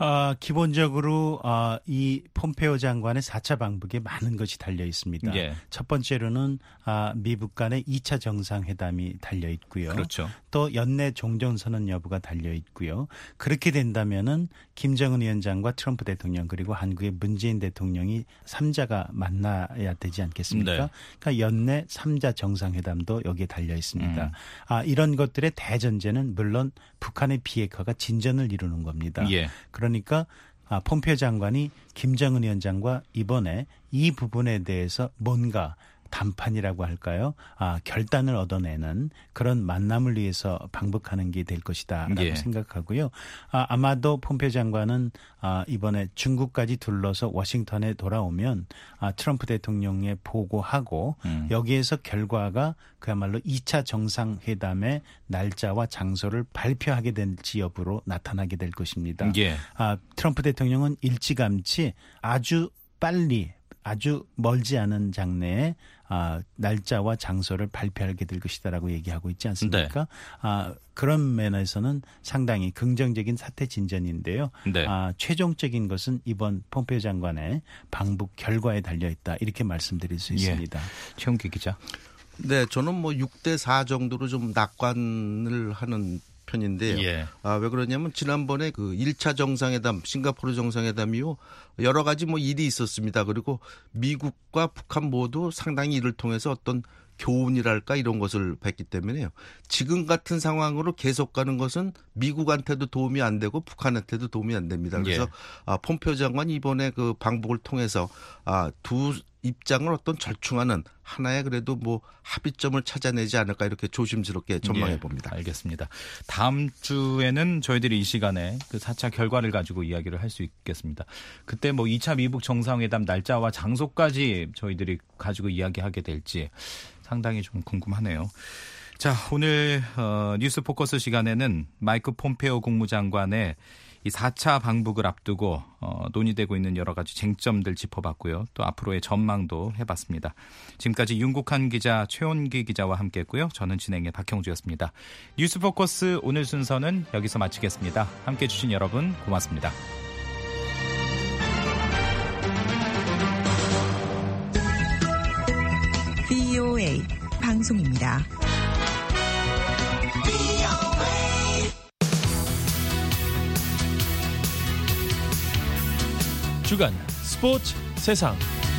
기본적으로 이 폼페이오 장관의 4차 방북에 많은 것이 달려 있습니다. 예. 첫 번째로는 미북 간의 2차 정상회담이 달려 있고요. 그렇죠. 또 연내 종전선언 여부가 달려 있고요. 그렇게 된다면은 김정은 위원장과 트럼프 대통령 그리고 한국의 문재인 대통령이 3자가 만나야 되지 않겠습니까? 네. 그러니까 연내 3자 정상회담도 여기에 달려 있습니다. 이런 것들의 대전제는 물론 북한의 비핵화가 진전을 이루는 겁니다. 예. 그러니까 폼페이오 장관이 김정은 위원장과 이번에 이 부분에 대해서 뭔가 담판이라고 할까요? 결단을 얻어내는 그런 만남을 위해서 방북하는 게 될 것이다라고 생각하고요. 아마도 폼페이오 장관은 이번에 중국까지 둘러서 워싱턴에 돌아오면 트럼프 대통령에 보고하고 여기에서 결과가 그야말로 2차 정상회담의 날짜와 장소를 발표하게 될지 여부로 나타나게 될 것입니다. 트럼프 대통령은 일찌감치 아주 빨리 아주 멀지 않은 장래에 날짜와 장소를 발표하게 될 것이다라고 얘기하고 있지 않습니까? 네. 그런 면에서는 상당히 긍정적인 사태 진전인데요. 네. 최종적인 것은 이번 폼페이오 장관의 방북 결과에 달려있다. 이렇게 말씀드릴 수 있습니다. 최홍기 기자. 네, 저는 뭐 6대4 정도로 좀 낙관을 하는 편인데요. 왜 그러냐면 지난번에 그 1차 정상회담, 싱가포르 정상회담 이후 여러 가지 뭐 일이 있었습니다. 그리고 미국과 북한 모두 상당히 이를 통해서 어떤 교훈이랄까 이런 것을 뵀기 때문에요. 지금 같은 상황으로 계속 가는 것은 미국한테도 도움이 안 되고 북한한테도 도움이 안 됩니다. 그래서 폼페이오 장관이 이번에 그 방북을 통해서 두 입장을 어떤 절충하는 하나의 그래도 뭐 합의점을 찾아내지 않을까 이렇게 조심스럽게 전망해 봅니다. 알겠습니다. 다음 주에는 저희들이 이 시간에 그 4차 결과를 가지고 이야기를 할 수 있겠습니다. 그때 뭐 2차 미북 정상회담 날짜와 장소까지 저희들이 가지고 이야기하게 될지 상당히 좀 궁금하네요. 자, 오늘 뉴스 포커스 시간에는 마이크 폼페이오 국무장관의 이 4차 방북을 앞두고 논의되고 있는 여러 가지 쟁점들 짚어봤고요. 또 앞으로의 전망도 해봤습니다. 지금까지 윤국한 기자, 최원기 기자와 함께했고요. 저는 진행의 박형주였습니다. 뉴스 포커스 오늘 순서는 여기서 마치겠습니다. 함께해 주신 여러분 고맙습니다. VOA 방송입니다. 주간 스포츠 세상.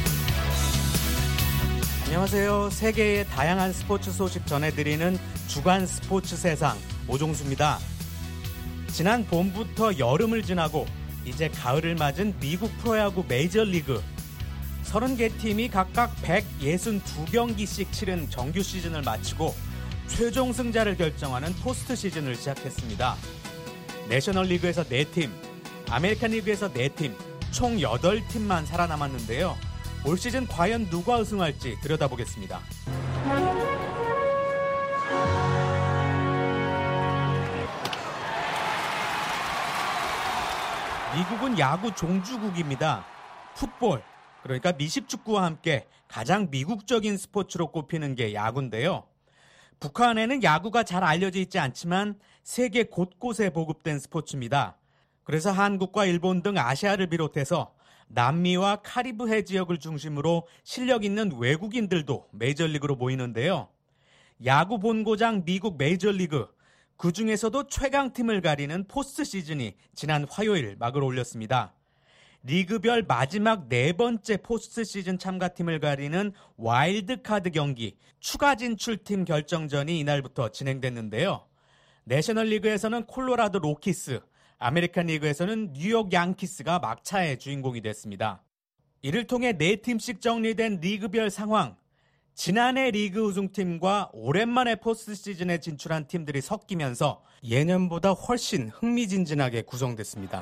안녕하세요. 세계의 다양한 스포츠 소식 전해드리는 주간 스포츠 세상 오종수입니다. 지난 봄부터 여름을 지나고 이제 가을을 맞은 미국 프로야구 메이저리그 30개 팀이 각각 162경기씩 치른 정규 시즌을 마치고 최종 승자를 결정하는 포스트 시즌을 시작했습니다. 내셔널리그에서 4팀, 아메리칸 리그에서 4팀, 총 8팀만 살아남았는데요. 올 시즌 과연 누가 우승할지 들여다보겠습니다. 미국은 야구 종주국입니다. 풋볼, 그러니까 미식축구와 함께 가장 미국적인 스포츠로 꼽히는 게 야구인데요. 북한에는 야구가 잘 알려져 있지 않지만 세계 곳곳에 보급된 스포츠입니다. 그래서 한국과 일본 등 아시아를 비롯해서 남미와 카리브해 지역을 중심으로 실력 있는 외국인들도 메이저리그로 모이는데요. 야구 본고장 미국 메이저리그, 그중에서도 최강팀을 가리는 포스트 시즌이 지난 화요일 막을 올렸습니다. 리그별 마지막 4번째 포스트 시즌 참가팀을 가리는 와일드카드 경기, 추가 진출팀 결정전이 이날부터 진행됐는데요. 내셔널리그에서는 콜로라도 로키스, 아메리칸 리그에서는 뉴욕 양키스가 막차의 주인공이 됐습니다. 이를 통해 4팀씩 정리된 리그별 상황, 지난해 리그 우승팀과 오랜만에 포스트시즌에 진출한 팀들이 섞이면서 예년보다 훨씬 흥미진진하게 구성됐습니다.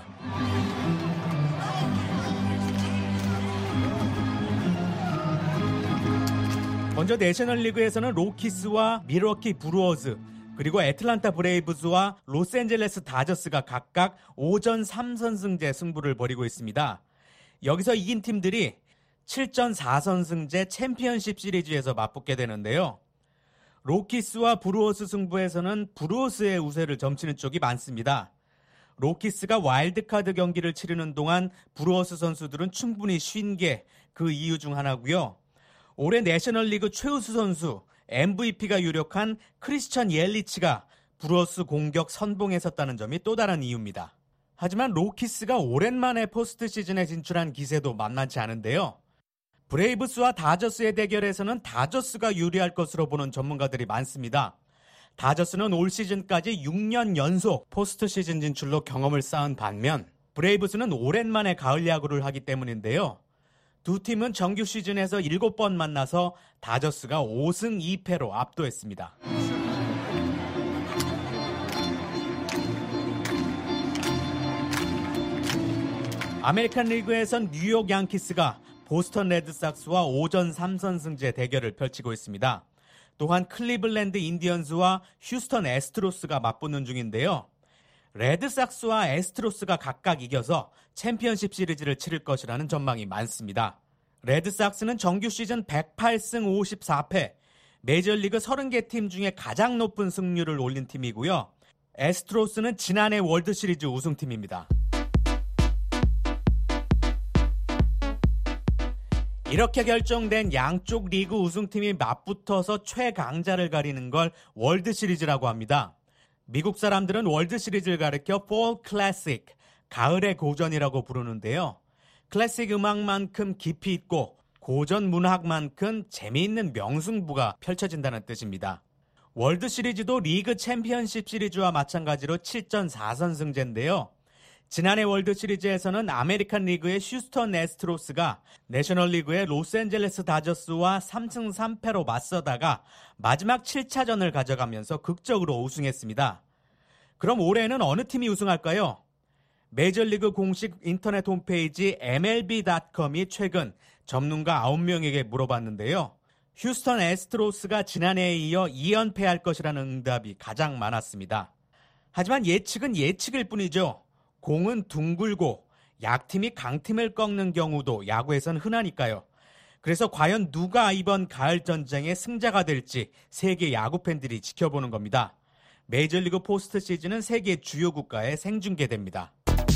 먼저 내셔널리그에서는 로키스와 밀워키 브루어즈, 그리고 애틀란타 브레이브스와 로스앤젤레스 다저스가 각각 5전 3선승제 승부를 벌이고 있습니다. 여기서 이긴 팀들이 7전 4선승제 챔피언십 시리즈에서 맞붙게 되는데요. 로키스와 브루어스 승부에서는 브루어스의 우세를 점치는 쪽이 많습니다. 로키스가 와일드카드 경기를 치르는 동안 브루어스 선수들은 충분히 쉰 게 그 이유 중 하나고요. 올해 내셔널리그 최우수 선수 MVP가 유력한 크리스천 옐리치가 브루어스 공격 선봉에 섰다는 점이 또 다른 이유입니다. 하지만 로키스가 오랜만에 포스트 시즌에 진출한 기세도 만만치 않은데요. 브레이브스와 다저스의 대결에서는 다저스가 유리할 것으로 보는 전문가들이 많습니다. 다저스는 올 시즌까지 6년 연속 포스트 시즌 진출로 경험을 쌓은 반면 브레이브스는 오랜만에 가을 야구를 하기 때문인데요. 두 팀은 정규 시즌에서 7번 만나서 다저스가 5승 2패로 압도했습니다. 아메리칸 리그에선 뉴욕 양키스가 보스턴 레드삭스와 5전 3선승제 대결을 펼치고 있습니다. 또한 클리블랜드 인디언스와 휴스턴 애스트로스가 맞붙는 중인데요. 레드삭스와 애스트로스가 각각 이겨서 챔피언십 시리즈를 치를 것이라는 전망이 많습니다. 레드삭스는 정규 시즌 108승 54패, 메이저리그 30개 팀 중에 가장 높은 승률을 올린 팀이고요. 애스트로스는 지난해 월드시리즈 우승팀입니다. 이렇게 결정된 양쪽 리그 우승팀이 맞붙어서 최강자를 가리는 걸 월드시리즈라고 합니다. 미국 사람들은 월드시리즈를 가리켜 Fall Classic, 가을의 고전이라고 부르는데요. 클래식 음악만큼 깊이 있고 고전 문학만큼 재미있는 명승부가 펼쳐진다는 뜻입니다. 월드시리즈도 리그 챔피언십 시리즈와 마찬가지로 7전 4선승제인데요. 지난해 월드시리즈에서는 아메리칸 리그의 휴스턴 애스트로스가 내셔널리그의 로스앤젤레스 다저스와 3승 3패로 맞서다가 마지막 7차전을 가져가면서 극적으로 우승했습니다. 그럼 올해는 어느 팀이 우승할까요? 메이저리그 공식 인터넷 홈페이지 MLB.com이 최근 전문가 9명에게 물어봤는데요. 휴스턴 애스트로스가 지난해에 이어 2연패할 것이라는 응답이 가장 많았습니다. 하지만 예측은 예측일 뿐이죠. 공은 둥글고 약팀이 강팀을 꺾는 경우도 야구에선 흔하니까요. 그래서 과연 누가 이번 가을 전쟁의 승자가 될지 세계 야구 팬들이 지켜보는 겁니다. 메이저리그 포스트 시즌은 세계 주요 국가에 생중계됩니다.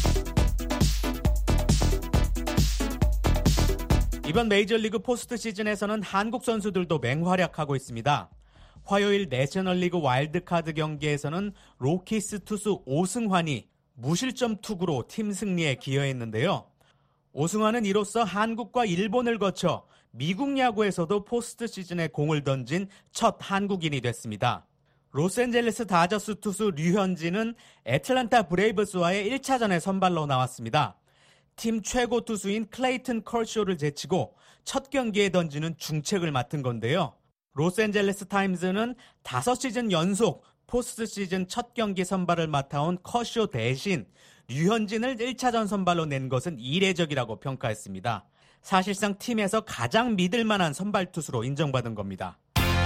이번 메이저리그 포스트 시즌에서는 한국 선수들도 맹활약하고 있습니다. 화요일 내셔널리그 와일드카드 경기에서는 로키스 투수 오승환이 무실점 투구로 팀 승리에 기여했는데요. 오승환은 이로써 한국과 일본을 거쳐 미국 야구에서도 포스트 시즌에 공을 던진 첫 한국인이 됐습니다. 로스앤젤레스 다저스 투수 류현진은 애틀란타 브레이브스와의 1차전에 선발로 나왔습니다. 팀 최고 투수인 클레이튼 컬쇼를 제치고 첫 경기에 던지는 중책을 맡은 건데요. 로스앤젤레스 타임즈는 5시즌 연속 포스트 시즌 첫 경기 선발을 맡아온 컬쇼 대신 류현진을 1차전 선발로 낸 것은 이례적이라고 평가했습니다. 사실상 팀에서 가장 믿을 만한 선발 투수로 인정받은 겁니다.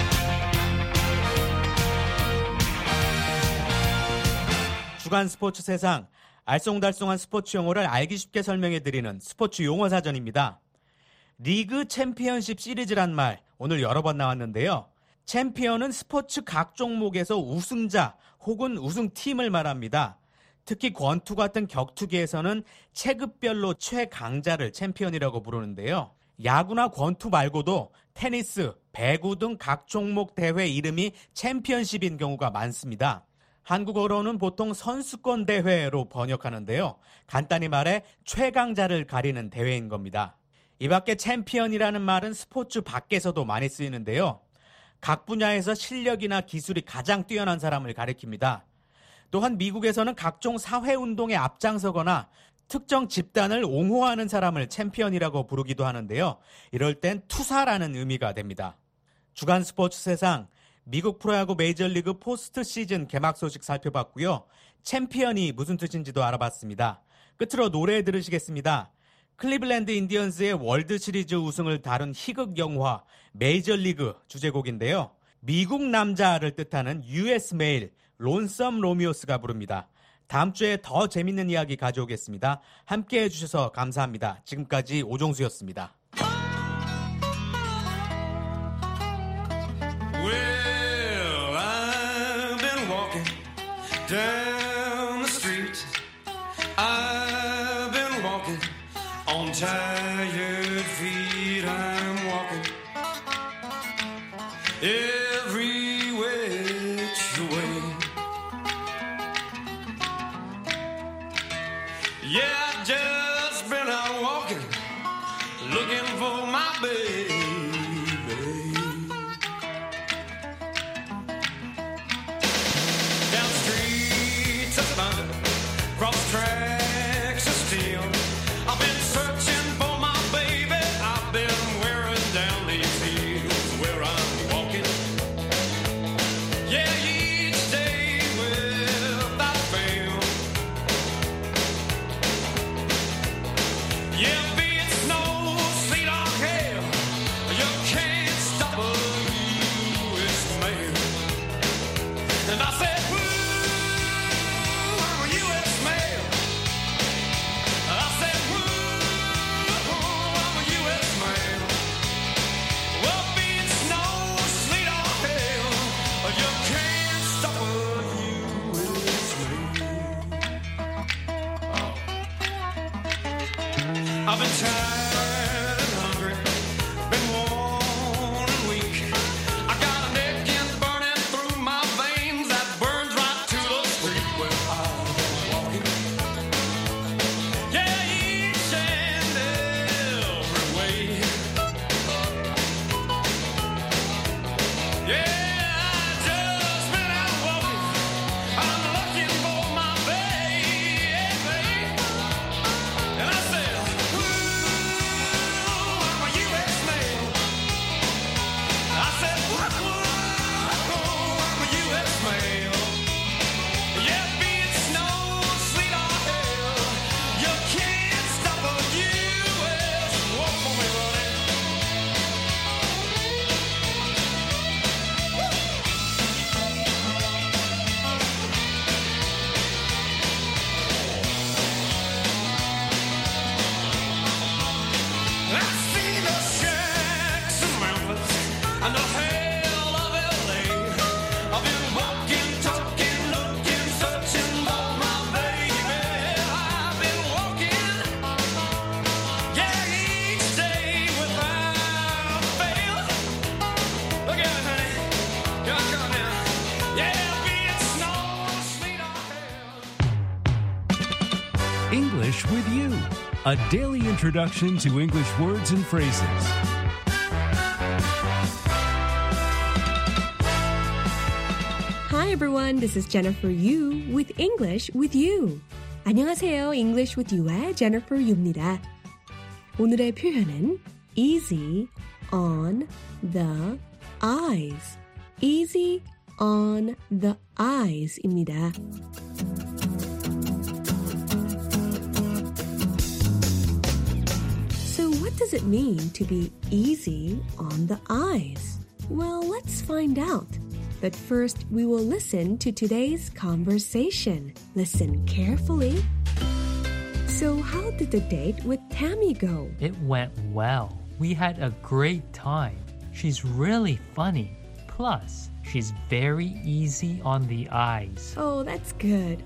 주간 스포츠 세상, 알쏭달쏭한 스포츠 용어를 알기 쉽게 설명해드리는 스포츠 용어 사전입니다. 리그 챔피언십 시리즈란 말 오늘 여러 번 나왔는데요. 챔피언은 스포츠 각 종목에서 우승자 혹은 우승팀을 말합니다. 특히 권투 같은 격투기에서는 체급별로 최강자를 챔피언이라고 부르는데요. 야구나 권투 말고도 테니스, 배구 등 각 종목 대회 이름이 챔피언십인 경우가 많습니다. 한국어로는 보통 선수권 대회로 번역하는데요. 간단히 말해 최강자를 가리는 대회인 겁니다. 이 밖에 챔피언이라는 말은 스포츠 밖에서도 많이 쓰이는데요. 각 분야에서 실력이나 기술이 가장 뛰어난 사람을 가리킵니다. 또한 미국에서는 각종 사회운동에 앞장서거나 특정 집단을 옹호하는 사람을 챔피언이라고 부르기도 하는데요. 이럴 땐 투사라는 의미가 됩니다. 주간 스포츠 세상, 미국 프로야구 메이저리그 포스트 시즌 개막 소식 살펴봤고요. 챔피언이 무슨 뜻인지도 알아봤습니다. 끝으로 노래 들으시겠습니다. 클리블랜드 인디언스의 월드 시리즈 우승을 다룬 희극 영화 메이저리그 주제곡인데요. 미국 남자를 뜻하는 US 메일 론썸 로미오스가 부릅니다. 다음 주에 더 재밌는 이야기 가져오겠습니다. 함께해 주셔서 감사합니다. 지금까지 오종수였습니다. Well, I've been walking down the street. I've been walking on tired feet. I'm walking every which way. Yeah, I've just been out walking, looking for my baby. Down streets of London, cross tracks of steel. I've been searching for my baby. I've been wearing down these heels where I'm walking. Yeah, each day without fail. Yeah, be it snow, sleet or hail, you can't stop a U.S. mail. And I said, I'm a U.S. mail. I said, I'm a U.S. mail. Well, be it snow, sleet or hail, you can't stop a U.S. mail. I've been tired and hungry, been worn and weak. I got an aching burning through my veins that burns right to the street where I've been walking. Yeah, each and every way. Yeah, I just been out walking. I'm looking for my baby. And I said, I'm a U.S. mail. I said, I'm a U.S. mail. Yeah, be it snow, sleet or hail, you can't stop a U.S. Walk for me, buddy. I've seen the shacks of Memphis and the hell of L.A. I've been walking, talking, looking, searching for my baby. I've been walking, yeah, each day without fail. Look at it, honey. Here I come now. Yeah, be it snow, sleet or hail. English with You, a daily introduction to English words and phrases. Hi everyone, this is Jennifer Yu with English with You. 안녕하세요, English with You의 Jennifer Yu입니다. 오늘의 표현은 easy on the eyes. easy on the eyes입니다. So what does it mean to be easy on the eyes? Well, let's find out. But first, we will listen to today's conversation. Listen carefully. So how did the date with Tammy go? It went well. We had a great time. She's really funny. Plus, she's very easy on the eyes. Oh, that's good.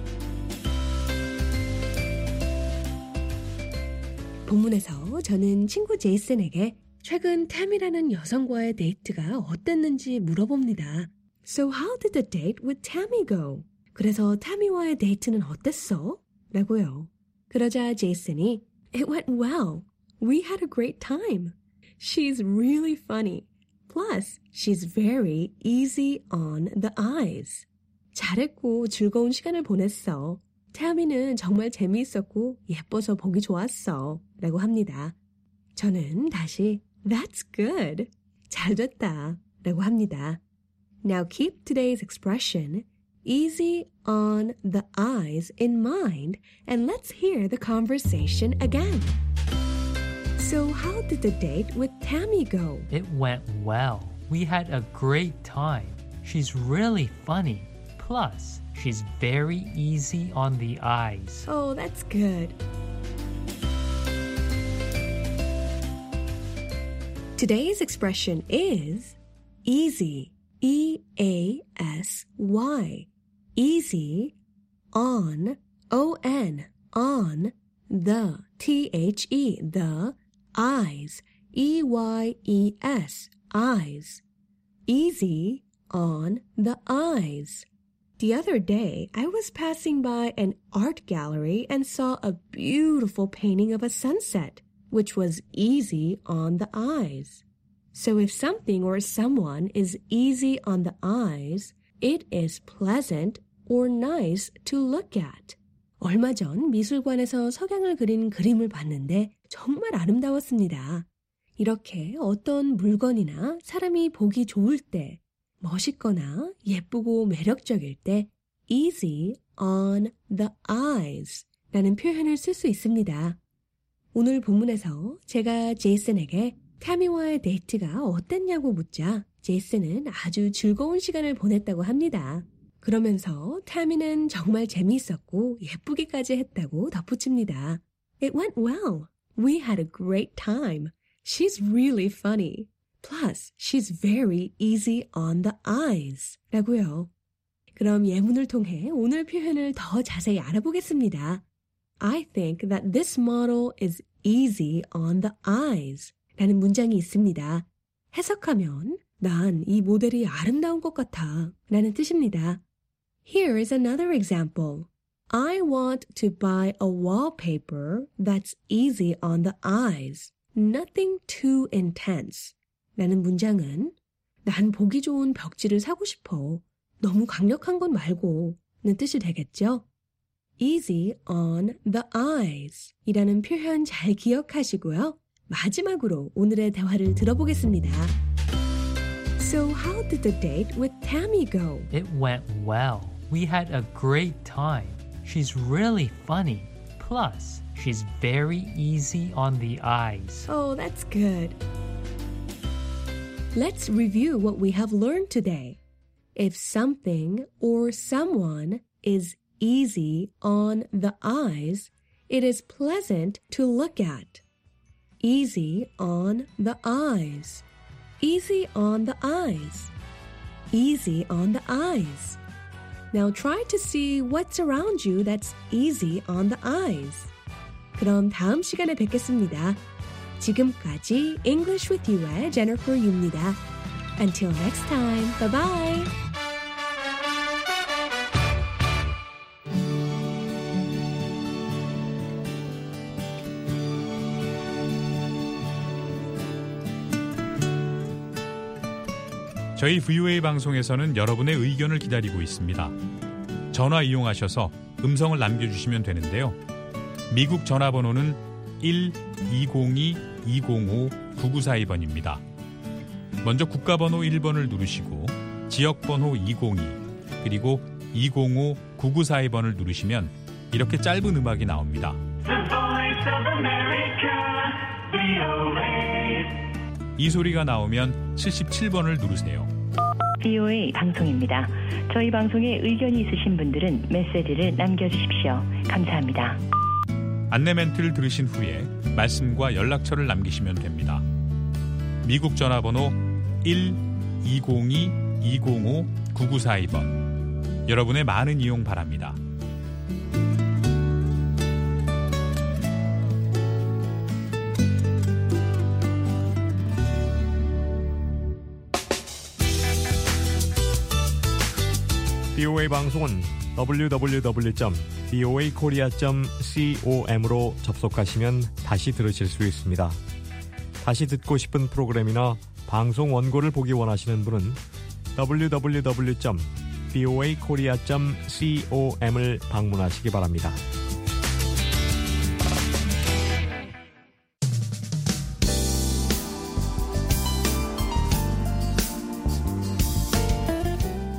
본문에서 저는 친구 제이슨에게 최근 탐이라는 여성과의 데이트가 어땠는지 물어봅니다. So how did the date with Tammy go? 그래서 타미와의 데이트는 어땠어? 라고요. 그러자 제이슨이 It went well. We had a great time. She's really funny. Plus, she's very easy on the eyes. 잘했고 즐거운 시간을 보냈어. 타미는 정말 재미있었고 예뻐서 보기 좋았어. 라고 합니다. 저는 다시 That's good. 잘됐다. 라고 합니다. Now keep today's expression easy on the eyes in mind and let's hear the conversation again. So how did the date with Tammy go? It went well. We had a great time. She's really funny. Plus, she's very easy on the eyes. Oh, that's good. Today's expression is easy. E-A-S-Y. Easy on, O-N, on, the, T-H-E, the, eyes, E-Y-E-S, eyes. Easy on the eyes. The other day, I was passing by an art gallery and saw a beautiful painting of a sunset, which was easy on the eyes. So if something or someone is easy on the eyes, it is pleasant or nice to look at. 얼마 전 미술관에서 석양을 그린 그림을 봤는데 정말 아름다웠습니다. 이렇게 어떤 물건이나 사람이 보기 좋을 때, 멋있거나 예쁘고 매력적일 때 easy on the eyes 라는 표현을 쓸 수 있습니다. 오늘 본문에서 제가 제이슨에게 타미와의 데이트가 어땠냐고 묻자 제이슨은 아주 즐거운 시간을 보냈다고 합니다. 그러면서 타미는 정말 재미있었고 예쁘기까지 했다고 덧붙입니다. It went well. We had a great time. She's really funny. Plus, she's very easy on the eyes. 라고요. 그럼 예문을 통해 오늘 표현을 더 자세히 알아보겠습니다. I think that this model is easy on the eyes. 라는 문장이 있습니다. 해석하면 난 이 모델이 아름다운 것 같아 라는 뜻입니다. Here is another example. I want to buy a wallpaper that's easy on the eyes. Nothing too intense. 라는 문장은 난 보기 좋은 벽지를 사고 싶어. 너무 강력한 건 말고 는 뜻이 되겠죠? Easy on the eyes 이라는 표현 잘 기억하시고요. 마지막으로 오늘의 대화를 들어보겠습니다. So how did the date with Tammy go? It went well. We had a great time. She's really funny. Plus, she's very easy on the eyes. Oh, that's good. Let's review what we have learned today. If something or someone is easy on the eyes, it is pleasant to look at. Easy on the eyes. Easy on the eyes. Easy on the eyes. Now try to see what's around you that's easy on the eyes. 그럼 다음 시간에 뵙겠습니다. 지금까지 English with You의 Jennifer Yu입니다. Until next time, bye-bye! 저희 VOA 방송에서는 여러분의 의견을 기다리고 있습니다. 전화 이용하셔서 음성을 남겨주시면 되는데요. 미국 전화번호는 1-202-205-9942번입니다. 먼저 국가번호 1번을 누르시고 지역번호 202 그리고 205-9942번을 누르시면 이렇게 짧은 음악이 나옵니다. 이 소리가 나오면 77번을 누르세요. VOA 방송입니다. 저희 방송에 의견이 있으신 분들은 메시지를 남겨주십시오. 감사합니다. 안내 멘트를 들으신 후에 말씀과 연락처를 남기시면 됩니다. 미국 전화번호 1-202-205-9942번. 여러분의 많은 이용 바랍니다. VOA 방송은 www.voakorea.com으로 접속하시면 다시 들으실 수 있습니다. 다시 듣고 싶은 프로그램이나 방송 원고를 보기 원하시는 분은 www.voakorea.com voakorea.com을 방문하시기 바랍니다.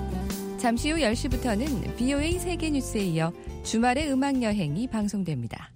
잠시 후 10시부터는 VOA 세계뉴스에 이어 주말의 음악여행이 방송됩니다.